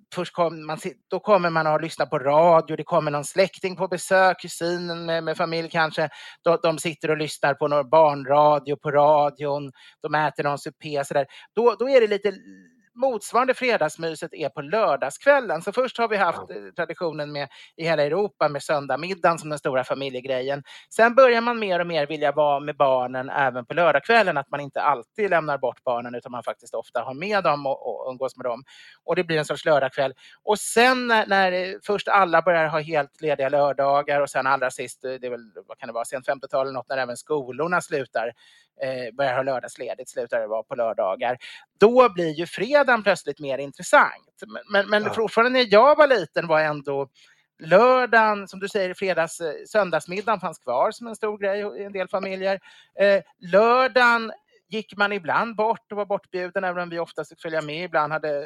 S6: kommer man att lyssna på radio, det kommer någon släkting på besök, kusinen med familj kanske, de sitter och lyssnar på någon barnradio på radion, de äter någon supé sådär, då är det lite motsvarande fredagsmyset är på lördagskvällen. Så först har vi haft traditionen med i hela Europa med söndagmiddagen som den stora familjegrejen. Sen börjar man mer och mer vilja vara med barnen även på lördagskvällen. Att man inte alltid lämnar bort barnen utan man faktiskt ofta har med dem och umgås med dem. Och det blir en sorts lördagskväll. Och sen när först alla börjar ha helt lediga lördagar och sen allra sist, det är väl, vad kan det vara, sent 50-tal eller något, när även skolorna börjar ha lördagsledigt, slutar det vara på lördagar. Då blir ju fredagen plötsligt mer intressant. Men fortfarande när jag var liten var ändå lördagen, som du säger, söndagsmiddagen fanns kvar som en stor grej i en del familjer. Lördagen gick man ibland bort och var bortbjuden, även om vi ofta fick följa med. Ibland hade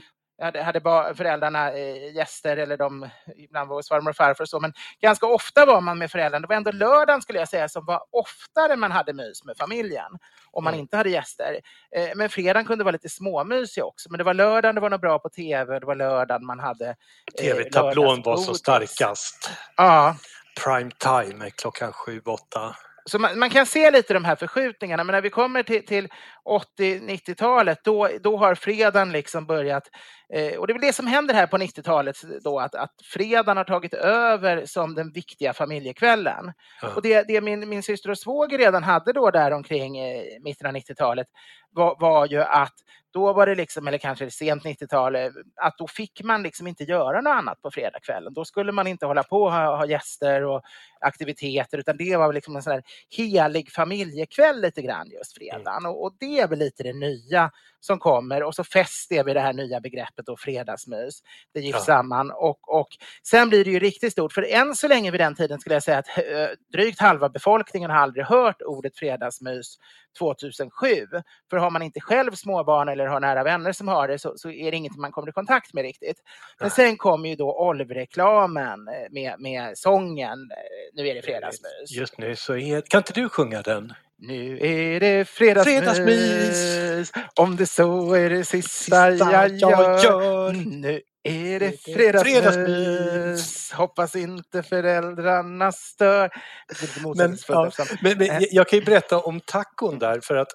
S6: föräldrarna gäster eller ibland var farmor och farfar och så, men ganska ofta var man med föräldrarna. Det var ändå lördagen skulle jag säga som var oftare man hade mys med familjen om man inte hade gäster. Men fredagen kunde vara lite småmysig också, men det var lördagen det var något bra på tv, det var lördagen man hade
S7: tv-tablån var så starkast.
S6: Ja.
S7: Prime time klockan 7-8.
S6: Så man kan se lite de här förskjutningarna, men när vi kommer till 80-90-talet då har fredagen liksom börjat, och det är väl det som händer här på 90-talet då, att fredagen har tagit över som den viktiga familjekvällen. Och det min syster och svåger redan hade då där omkring mitten av 90-talet var ju att då var det liksom, eller kanske sent 90-tal, att då fick man liksom inte göra något annat på fredagskvällen. Då skulle man inte hålla på och ha gäster och aktiviteter, utan det var liksom en sån här helig familjekväll lite grann just fredagen. Och det är väl lite det nya som kommer, och så fäster vi det här nya begreppet då, fredagsmys. Det gifts samman och sen blir det ju riktigt stort, för än så länge vid den tiden skulle jag säga att drygt halva befolkningen har aldrig hört ordet fredagsmys 2007. För har man inte själv småbarn eller har nära vänner som har det så är det inget man kommer i kontakt med riktigt. Men sen kommer ju då Olv-reklamen med sången Nu är det fredagsmys.
S7: Just nu så kan inte du sjunga den?
S6: Nu är det fredagsmys. Om det så är det sista jag gör. Nu är det fredagsmys. Hoppas inte föräldrarna stör.
S7: Men jag kan ju berätta om tacon där, för att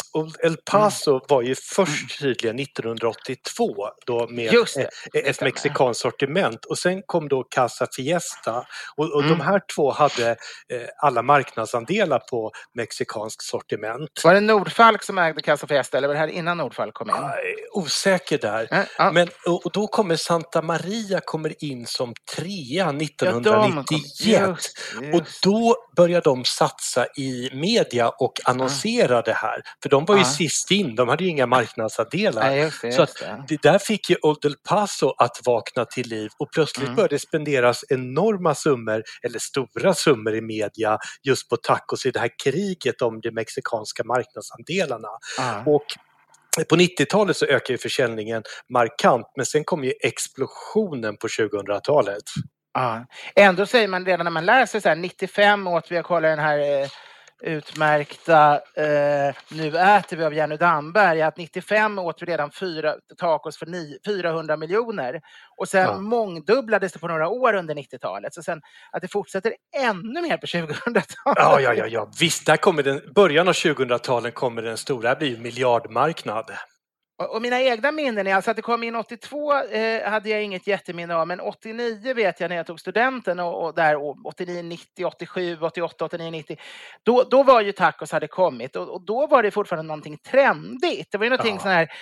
S7: El Paso var ju först tydligen 1982 då med ett mexikanskt sortiment och sen kom då Casa Fiesta och de här två hade alla marknadsandelar på mexikanskt sortiment.
S6: Var det Nordfalk som ägde Casa Fiesta eller var det här innan Nordfalk kom in?
S7: Osäker där. Men, och då kommer Santa Maria in som trea 1991 och då börjar de satsa i media och annonsera det här. För de var ju sist in, de hade ju inga marknadsandelar. Så att det där fick ju Old El Paso att vakna till liv och plötsligt började det spenderas enorma summor eller stora summor i media just på tacos i det här kriget om de mexikanska marknadsandelarna. Och på 90-talet så ökar ju försäljningen markant men sen kom ju explosionen på 2000-talet.
S6: Ja, ändå säger man redan när man läser så här 95 åt vi kollar den här utmärkta Nu äter vi av Jenny Damberg att 95 åt vi redan 4 tacos för 400 miljoner och sen mångdubblades det på några år under 90-talet så sen att det fortsätter ännu mer på 2000-talet.
S7: Ja, visst där kommer början av 2000-talet kommer den stora, det blir ju miljardmarknad.
S6: Och mina egna minnen är alltså att det kom in 82 hade jag inget jätteminne av men 89 vet jag när jag tog studenten och där 89, 90, 87, 88, 89, 90 då var ju tacos hade kommit och då var det fortfarande någonting trendigt. Det var ju någonting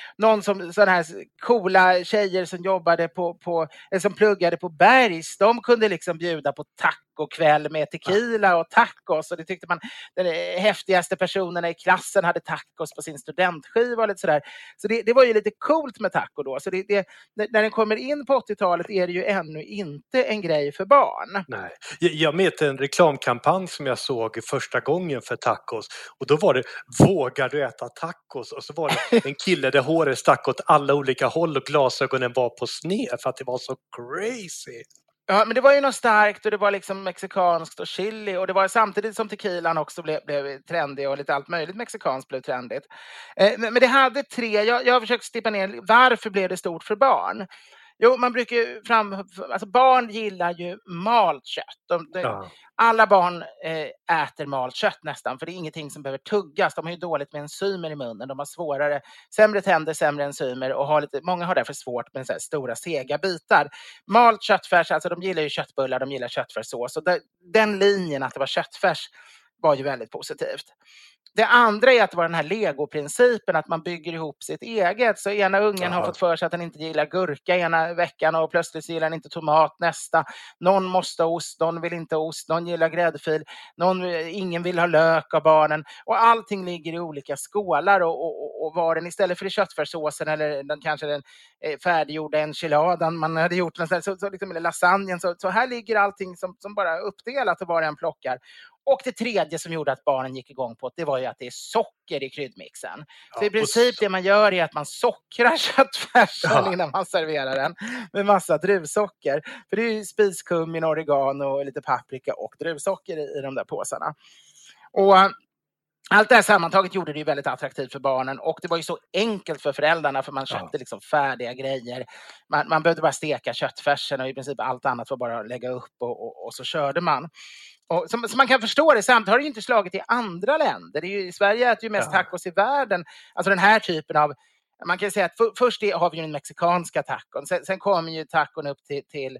S6: sån här coola tjejer som jobbade som pluggade på Bergs, de kunde liksom bjuda på tacokväll med tequila och tacos och det tyckte man den häftigaste personerna i klassen hade tacos på sin studentskiva och lite sådär. Så det var ju lite coolt med taco då. Så när den kommer in på 80-talet är det ju ännu inte en grej för barn.
S7: Nej. Jag med en reklamkampanj som jag såg första gången för tacos och då var det vågar du äta tacos och så var det en kille där håret stack åt alla olika håll och glasögonen var på sned för att det var så crazy.
S6: Ja, men det var ju något starkt och det var liksom mexikanskt och chili och det var samtidigt som tequilan också blev trendig och lite allt möjligt mexikanskt blev trendigt. Men det hade tre, jag har försökt stippa ner, varför blev det stort för barn? Jo, man brukar ju alltså barn gillar ju malt kött. Alla barn äter malt kött nästan, för det är ingenting som behöver tuggas. De har ju dåligt med enzymer i munnen. De har sämre tänder, sämre enzymer och många har därför svårt med så här stora sega bitar. Malt köttfärs, alltså de gillar ju köttbullar, de gillar köttfärssås. Och den linjen att det var köttfärs var ju väldigt positivt. Det andra är att det var den här Lego-principen att man bygger ihop sitt eget. Så ena ungen har fått för sig att den inte gillar gurka ena veckan och plötsligt gillar den inte tomat nästa. Någon måste ha ost, någon vill inte ha ost, någon gillar gräddfil, ingen vill ha lök av barnen. Och allting ligger i olika skålar och var den istället för köttfärssåsen eller kanske den färdiggjorda enchiladan man hade gjort så liksom, eller lasagnen. Så här ligger allting som bara uppdelat och var en plockar. Och det tredje som gjorde att barnen gick igång på det var ju att det är socker i kryddmixen. Så i princip det man gör är att man sockrar köttfärsen innan man serverar den med massa druvsocker. För det är ju spiskummin, oregano, lite paprika och druvsocker i de där påsarna. Och allt det här sammantaget gjorde det ju väldigt attraktivt för barnen och det var ju så enkelt för föräldrarna för man köpte liksom färdiga grejer. Man behövde bara steka köttfärsen och i princip allt annat var bara att lägga upp och så körde man. Och som man kan förstå det, samtidigt har det ju inte slagit i andra länder. Det är ju, i Sverige äter ju mest tacos i världen. Alltså den här typen av, man kan säga att först har vi ju den mexikanska tacon. Sen kommer ju tacon upp till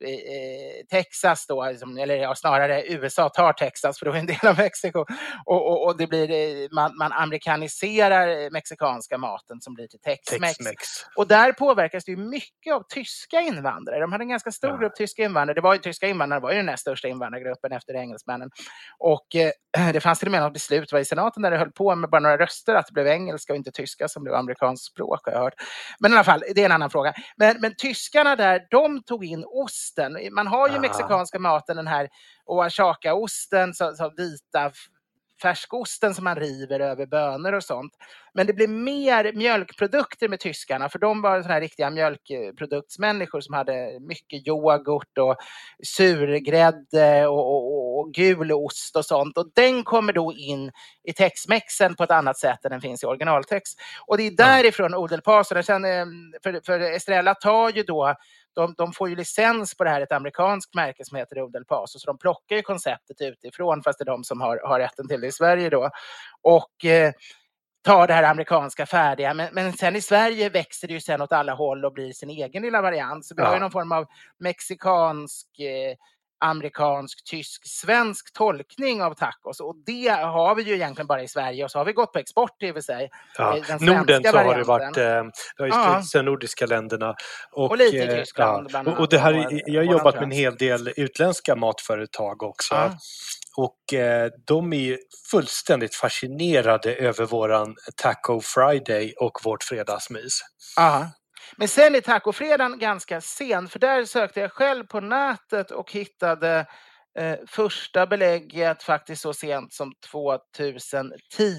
S6: Texas då, eller snarare USA tar Texas för det var en del av Mexiko och det blir man amerikaniserar mexikanska maten som blir till Tex-Mex. Och där påverkas det ju mycket av tyska invandrare. De hade en ganska stor grupp tyska invandrare. Tyska invandrare var ju den näst största invandrargruppen efter engelsmännen. Och det fanns till och med något beslut i senaten där det höll på med bara några röster att det blev engelska och inte tyska som blev amerikanskt språk har jag hört. Men i alla fall, det är en annan fråga. Men tyskarna där, de tog in osten. Man har ju mexikanska maten, den här oaxaca-osten, så vita färskosten som man river över bönor och sånt. Men det blir mer mjölkprodukter med tyskarna, för de var såna här riktiga mjölkproduktsmänniskor som hade mycket yoghurt och surgrädde och gul ost och sånt. Och den kommer då in i Tex-Mexen på ett annat sätt än den finns i originaltext. Och det är därifrån Old El Paso. För Estrella tar ju då de får ju licens på det här, ett amerikanskt märke som heter Old El Paso, så de plockar ju konceptet utifrån fast det är de som har rätten till det i Sverige då. Och tar det här amerikanska färdiga. Men sen i Sverige växer det ju sen åt alla håll och blir sin egen lilla variant. Så vi har ju någon form av mexikansk, amerikansk, tysk, svensk tolkning av tacos. Och det har vi ju egentligen bara i Sverige. Och så har vi gått på export i och för sig.
S7: Ja.
S6: Den
S7: Norden så
S6: varianten.
S7: har det varit de nordiska länderna.
S6: Och lite i Tyskland.
S7: Och det här, jag har jobbat med en hel del utländska matföretag också. Ja. Och de är fullständigt fascinerade över våran Taco Friday och vårt fredagsmys.
S6: Ja. Men sen är tacofredagen ganska sen, för där sökte jag själv på nätet och hittade första belägget faktiskt så sent som 2010.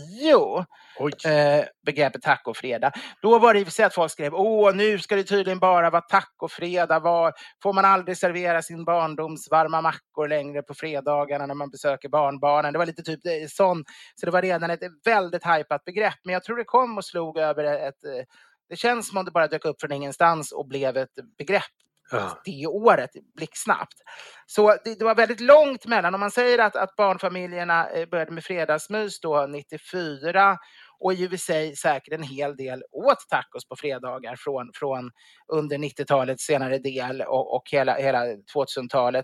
S6: Begreppet tacofredag. Då var det i och för sig att folk skrev, nu ska det tydligen bara vara tacofredag. Får man aldrig servera sin barndoms varma mackor längre på fredagarna när man besöker barnbarnen? Det var lite typ sån. Så det var redan ett väldigt hypat begrepp. Men jag tror det kom och slog över det känns som om det bara dök upp från ingenstans och blev ett begrepp det året, blixtsnabbt. Så det var väldigt långt mellan, om man säger att barnfamiljerna började med fredagsmys då 94 och i och för sig säkert en hel del åt tacos på fredagar från under 90-talets senare del och hela 2000-talet.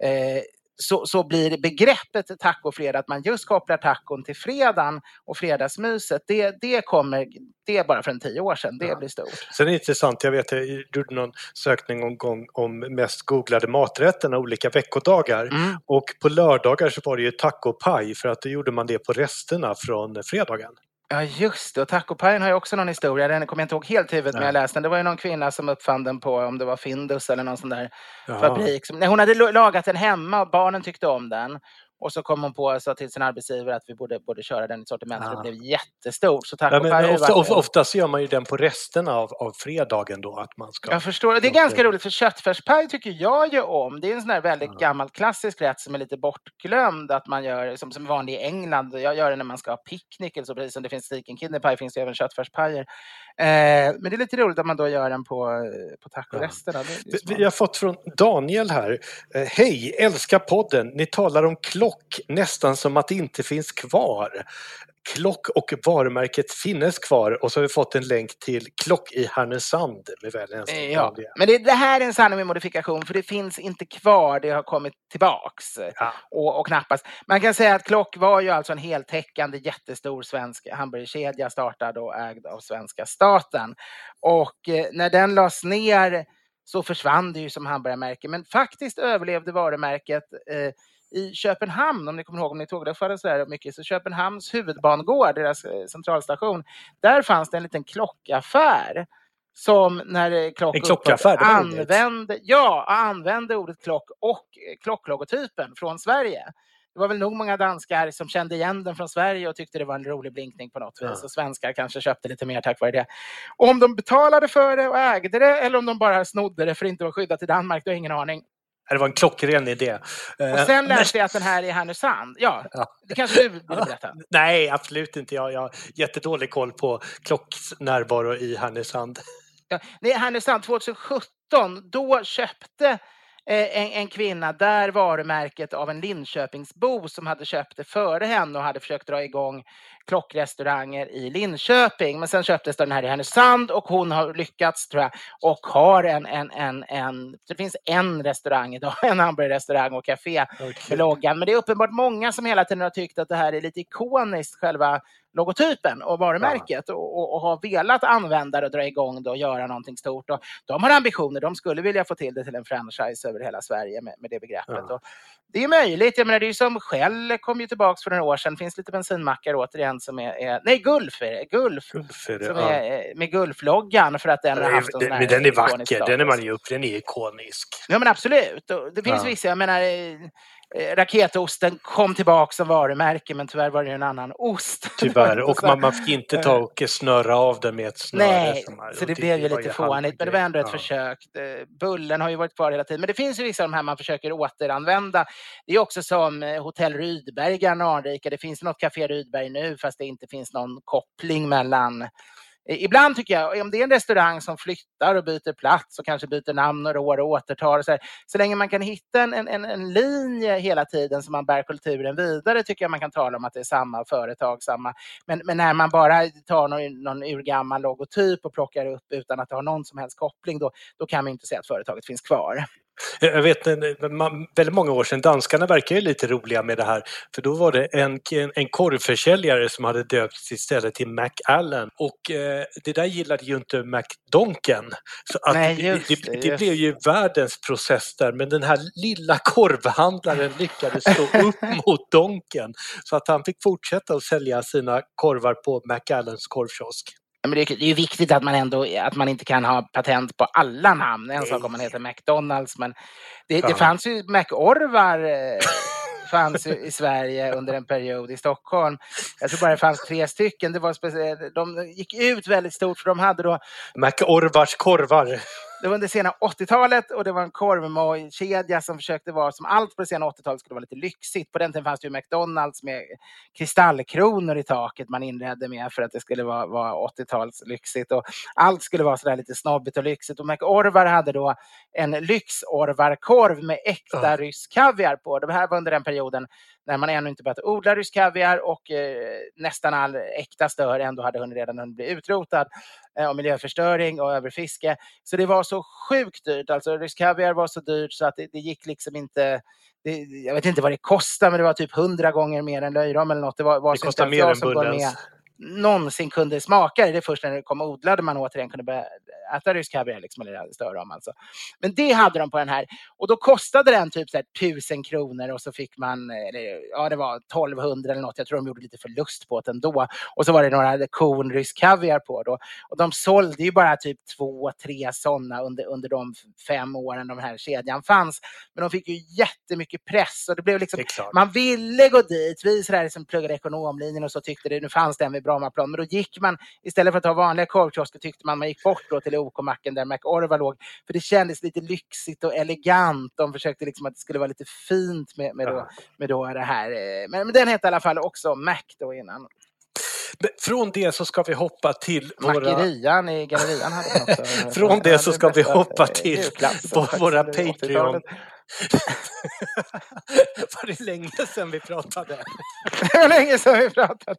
S6: Så blir begreppet tacofredag att man just kopplar tacon till fredagen och fredagsmyset. Det är bara för 10 år sedan. Det blir stort.
S7: Sen är det intressant, jag gjorde någon sökning om mest googlade maträtterna olika veckodagar. Och på lördagar så var det ju tacopaj för att då gjorde man det på resterna från fredagen.
S6: Ja just det, och tacopajen har ju också någon historia, den kommer jag inte ihåg helt huvudet men jag läste den. Det var ju någon kvinna som uppfann den på, om det var Findus eller någon sån där fabrik. Hon hade lagat den hemma och barnen tyckte om den. Och så kom hon på och sa till sin arbetsgivare att vi borde köra den i sortiment. Det blev jättestort. Så
S7: oftast gör man ju den på resten av fredagen då. Att man ska...
S6: Jag förstår. Det är ganska roligt för köttfärspaj tycker jag ju om. Det är en sån här väldigt gammal klassisk rätt som är lite bortglömd. Att man gör som är vanlig i England. Jag gör det när man ska ha picknick. Eller så, precis som det finns steak and kidney pie finns det även köttfärspajer. Men det är lite roligt att man då gör den på tacoresterna.
S7: Vi har fått från Daniel här. Hej, älskar podden. Ni talar om klock nästan som att det inte finns kvar. Klock och varumärket finnes kvar och så har vi fått en länk till Klock i Härnösand med
S6: men det här är en sanning med modifikation för det finns inte kvar, det har kommit tillbaks och knappast. Man kan säga att Klock var ju alltså en heltäckande jättestor svensk hamburgerkedja startad och ägd av svenska staten och när den lades ner så försvann det ju som hamburgermärke men faktiskt överlevde varumärket i Köpenhamn, om ni kommer ihåg, om ni tog det för så här mycket, så Köpenhamns huvudbangård, deras centralstation, där fanns det en liten klockaffär som när använde ordet klock och klocklogotypen från Sverige. Det var väl nog många danskar som kände igen den från Sverige och tyckte det var en rolig blinkning på något vis. Och svenskar kanske köpte lite mer tack vare det. Och om de betalade för det och ägde det eller om de bara snodde det för att inte vara skyddat i Danmark, då har ingen aning.
S7: Det var en klockren idé.
S6: Och sen läste jag att den här är i Härnösand. Ja, det kanske du vill berätta.
S7: Nej, absolut inte. Jag har jättedålig koll på klocknärvaro i Härnösand.
S6: Ja, det är Härnösand 2017. Då köpte en kvinna där varumärket av en Linköpingsbo som hade köpt det före henne och hade försökt dra igång klockrestauranger i Linköping. Men sen köptes den här i Härnösand och hon har lyckats tror jag och har det finns en restaurang idag, en hamburgerrestaurang och café med loggan. Men det är uppenbart många som hela tiden har tyckt att det här är lite ikoniskt, själva logotypen och varumärket och har velat använda det och dra igång det och göra någonting stort. Och de har ambitioner, de skulle vilja få till det till en franchise över hela Sverige med det begreppet. Och det är möjligt, jag menar det är ju som Shell kom ju tillbaka för några år sedan, finns lite bensinmackar återigen som Gulf som är med Gulf-loggan för att den har haft en
S7: men den är vacker, den är man ju upp, den är ikonisk.
S6: Ja men absolut, det finns vissa, jag menar raketosten kom tillbaka som varumärke men tyvärr var det en annan ost.
S7: Tyvärr, och man fick inte ta och snöra av den med ett snöre.
S6: Nej, så det blev ju lite fånigt, men det var ändå ett försök. Bullen har ju varit kvar hela tiden, men det finns ju vissa av de här man försöker återanvända. Det är också som Hotell Rydberg, Anrika. Det finns något Café Rydberg nu fast det inte finns någon koppling mellan ibland tycker jag, om det är en restaurang som flyttar och byter plats och kanske byter namn några år och återtar och så länge man kan hitta en linje hela tiden som man bär kulturen vidare, tycker jag man kan tala om att det är samma företag, men när man bara tar någon urgammal logotyp och plockar upp utan att det har någon som helst koppling, då kan man inte säga att företaget finns kvar.
S7: Jag vet, väldigt många år sedan, danskarna verkar ju lite roliga med det här, för då var det en korvförsäljare som hade döpts istället till McAllen, och det där gillade ju inte McDonken, så att det blev ju världens process där, men den här lilla korvhandlaren lyckades stå upp mot Donken, så att han fick fortsätta att sälja sina korvar på McAllens korvkiosk.
S6: Men det är ju viktigt att man inte kan ha patent på alla namn. En sak om man heter McDonalds, men det fanns ju McOrvar fanns ju i Sverige under en period i Stockholm. Jag tror bara det fanns 3 stycken. Det var speciellt, de gick ut väldigt stort, för de hade då
S7: McOrvars korvar.
S6: Det var under sena 80-talet och det var en korvmojkedja som försökte vara som allt på det sena 80-talet skulle vara lite lyxigt. På den tiden fanns det ju McDonalds med kristallkronor i taket man inredde med för att det skulle vara 80-tals lyxigt, och allt skulle vara sådär lite snobbigt och lyxigt. Och McOrvar hade då en lyxorvarkorv med äkta rysk kaviar på. Det här var under den perioden när man ännu inte börjat odla rysk kaviar och nästan all äkta stör ändå hade redan hunnit bli utrotad av miljöförstöring och överfiske. Så det var så sjukt dyrt. Alltså rysk kaviar var så dyrt så att det gick liksom inte... jag vet inte vad det kostade, men det var typ 100 gånger mer än löjrom eller något. Det
S7: kostar mer än Bullens.
S6: Någonsin kunde smaka det. Det är först när det kom odlade man återigen kunde börja äta rysk kaviar liksom, eller större om alltså. Men det hade de på den här, och då kostade den typ så här 1000 kronor, och så fick man, det var 1200 eller något. Jag tror de gjorde lite förlust på det ändå. Och så var det några korn rysk kaviar på då. Och de sålde ju bara typ 2-3 sådana under de 5 åren de här kedjan fanns. Men de fick ju jättemycket press, och det blev liksom, man ville gå dit. Vi sådär som pluggade ekonomlinjen och så tyckte det, nu fanns den vid Brommaplan, men då gick man, istället för att ha vanliga korvkiosker, tyckte man gick bort då till OK-macken där McOrvar låg, för det kändes lite lyxigt och elegant. De försökte liksom att det skulle vara lite fint med då det här, men den hette i alla fall också Mac då innan.
S7: Från det så ska vi hoppa till
S6: Mackerian i gallerian hade man också.
S7: Från det så ska vi hoppa till våra Patreon. Var det länge sedan vi pratade?
S6: Det var länge sedan vi pratade.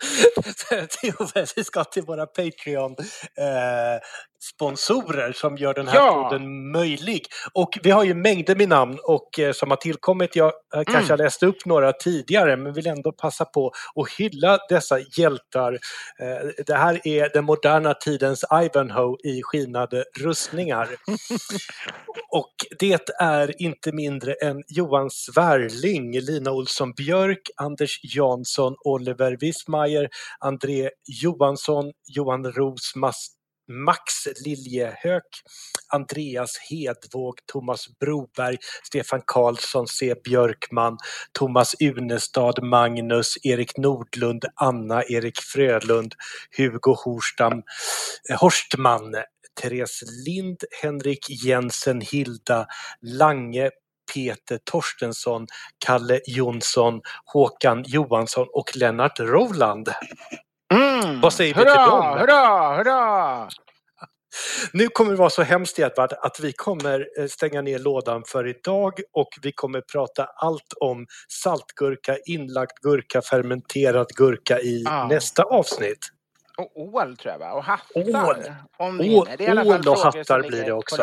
S7: Vi ska till våra Patreon sponsorer som gör den här podden möjlig. Och vi har ju mängder med namn och som har tillkommit. Jag kanske har läst upp några tidigare, men vill ändå passa på att hylla dessa hjältar. Det här är den moderna tidens Ivanhoe i skinade rustningar. Och det är inte mindre än Johan Svärling, Lina Olsson Björk, Anders Jansson, Oliver Wismeier, André Johansson, Johan Roos, Max Liljehök, Andreas Hedvåg, Thomas Broberg, Stefan Karlsson, C. Björkman, Thomas Unestad, Magnus, Erik Nordlund, Anna, Erik Frölund, Hugo Horstman, Therese Lind, Henrik Jensen, Hilda Lange, Peter Torstensson, Kalle Jonsson, Håkan Johansson och Lennart Roland. Vad säger vi till dem?
S6: Hurra!
S7: Nu kommer det vara så hemskt, Edvard, att vi kommer stänga ner lådan för idag, och vi kommer prata allt om saltgurka, inlagd gurka, fermenterad gurka i nästa avsnitt.
S6: Och ål tror jag, va? Och hattar.
S7: Ål och hattar blir det också.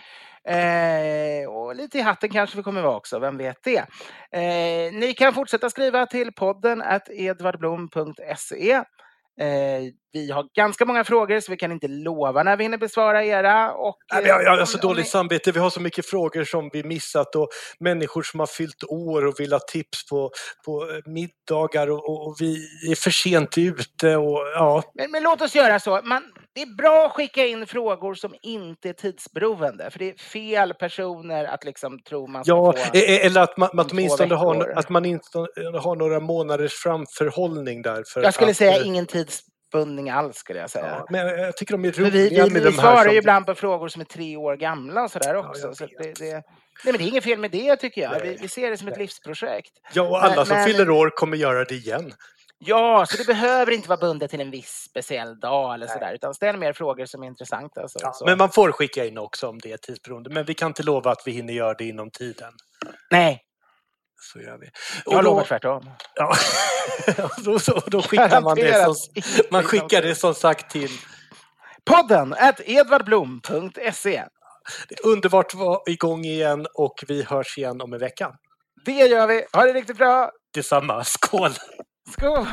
S6: Och lite i hatten kanske vi kommer vara också, vem vet det. Ni kan fortsätta skriva till podden @edvardblom.se. Vi har ganska många frågor, så vi kan inte lova när vi hinner besvara era. Och,
S7: vi har så dåligt samvete. Vi har så mycket frågor som vi missat, och människor som har fyllt år och vill ha tips på middagar, och vi är för sent ute. Och, ja.
S6: Men låt oss göra så. Det är bra att skicka in frågor som inte är tidsberoende, för det är fel personer att liksom tro man ska få.
S7: Eller att man inte har några månaders framförhållning där.
S6: Jag skulle säga ingen tidsbundning alls, skulle jag säga.
S7: Ja, men jag tycker de är roliga med de här.
S6: Vi svarar ju ibland på frågor som är 3 år gamla och sådär också. Ja, så nej, men det är inget fel med det, tycker jag. Vi ser det som ett livsprojekt.
S7: Ja, och alla som fyller år kommer göra det igen.
S6: Ja, så det behöver inte vara bundet till en viss speciell dag eller sådär, utan ställ mer frågor som är intressanta. Så.
S7: Men man får skicka in också om det är tidsberoende, men vi kan inte lova att vi hinner göra det inom tiden.
S6: Nej.
S7: Så gör vi.
S6: Jag lovar tvärtom.
S7: Ja, då skickar man det man skickar det som sagt till
S6: podden @edvardblom.se.
S7: Det är underbart att vara igång igen och vi hörs igen om en vecka.
S6: Det gör vi. Ha det riktigt bra.
S7: Detsamma. Skål!
S6: Skål!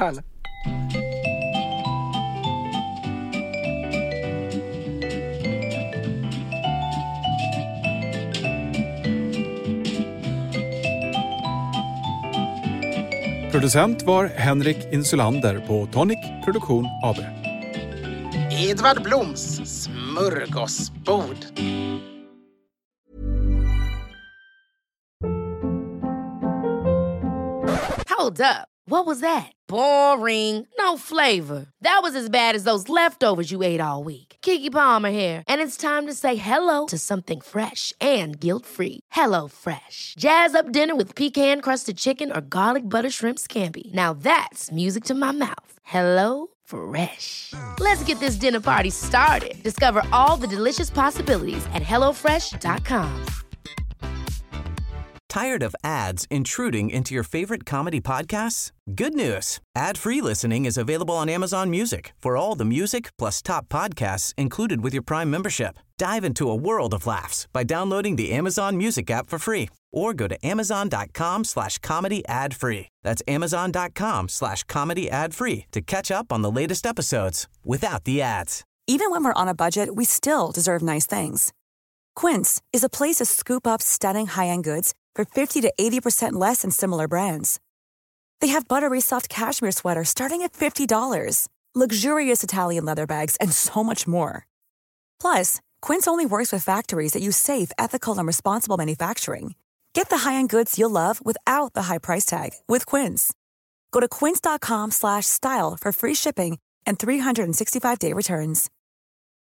S10: Producent var Henrik Insulander på Tonic Produktion AB.
S6: Edvard Bloms smörgåsbord.
S4: Hold up. What was that? Boring. No flavor. That was as bad as those leftovers you ate all week. Keke Palmer here, and it's time to say hello to something fresh and guilt-free. Hello Fresh. Jazz up dinner with pecan-crusted chicken or garlic butter shrimp scampi. Now that's music to my mouth. Hello Fresh. Let's get this dinner party started. Discover all the delicious possibilities at hellofresh.com.
S11: Tired of ads intruding into your favorite comedy podcasts? Good news. Ad-free listening is available on Amazon Music for all the music plus top podcasts included with your Prime membership. Dive into a world of laughs by downloading the Amazon Music app for free or go to amazon.com/comedy ad-free. That's amazon.com/comedy ad-free to catch up on the latest episodes without the ads.
S12: Even when we're on a budget, we still deserve nice things. Quince is a place to scoop up stunning high-end goods for 50 to 80% less than similar brands. They have buttery soft cashmere sweaters starting at $50, luxurious Italian leather bags, and so much more. Plus, Quince only works with factories that use safe, ethical, and responsible manufacturing. Get the high-end goods you'll love without the high price tag with Quince. Go to quince.com/style for free shipping and 365-day returns.